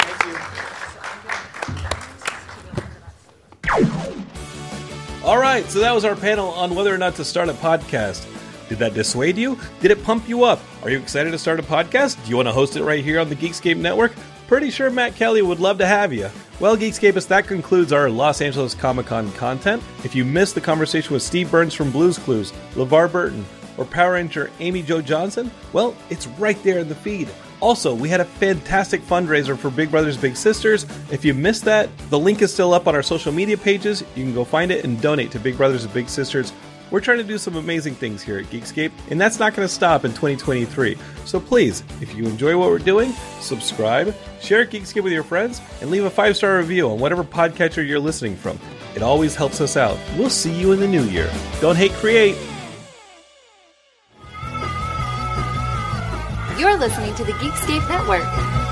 Thank you. All right, so that was our panel on whether or not to start a podcast. Did that dissuade you? Did it pump you up? Are you excited to start a podcast? Do you want to host it right here on the Geekscape Network? Pretty sure Matt Kelly would love to have you. Well, Geekscapists, that concludes our Los Angeles Comic-Con content. If you missed the conversation with Steve Burns from Blue's Clues, LeVar Burton, or Power Ranger Amy Jo Johnson, well, it's right there in the feed. Also, we had a fantastic fundraiser for Big Brothers Big Sisters. If you missed that, the link is still up on our social media pages. You can go find it and donate to Big Brothers Big Sisters. We're trying to do some amazing things here at Geekscape, and that's not going to stop in twenty twenty-three. So please, if you enjoy what we're doing, subscribe, share Geekscape with your friends, and leave a five-star review on whatever podcatcher you're listening from. It always helps us out. We'll see you in the new year. Don't hate, create. You're listening to the Geekscape Network.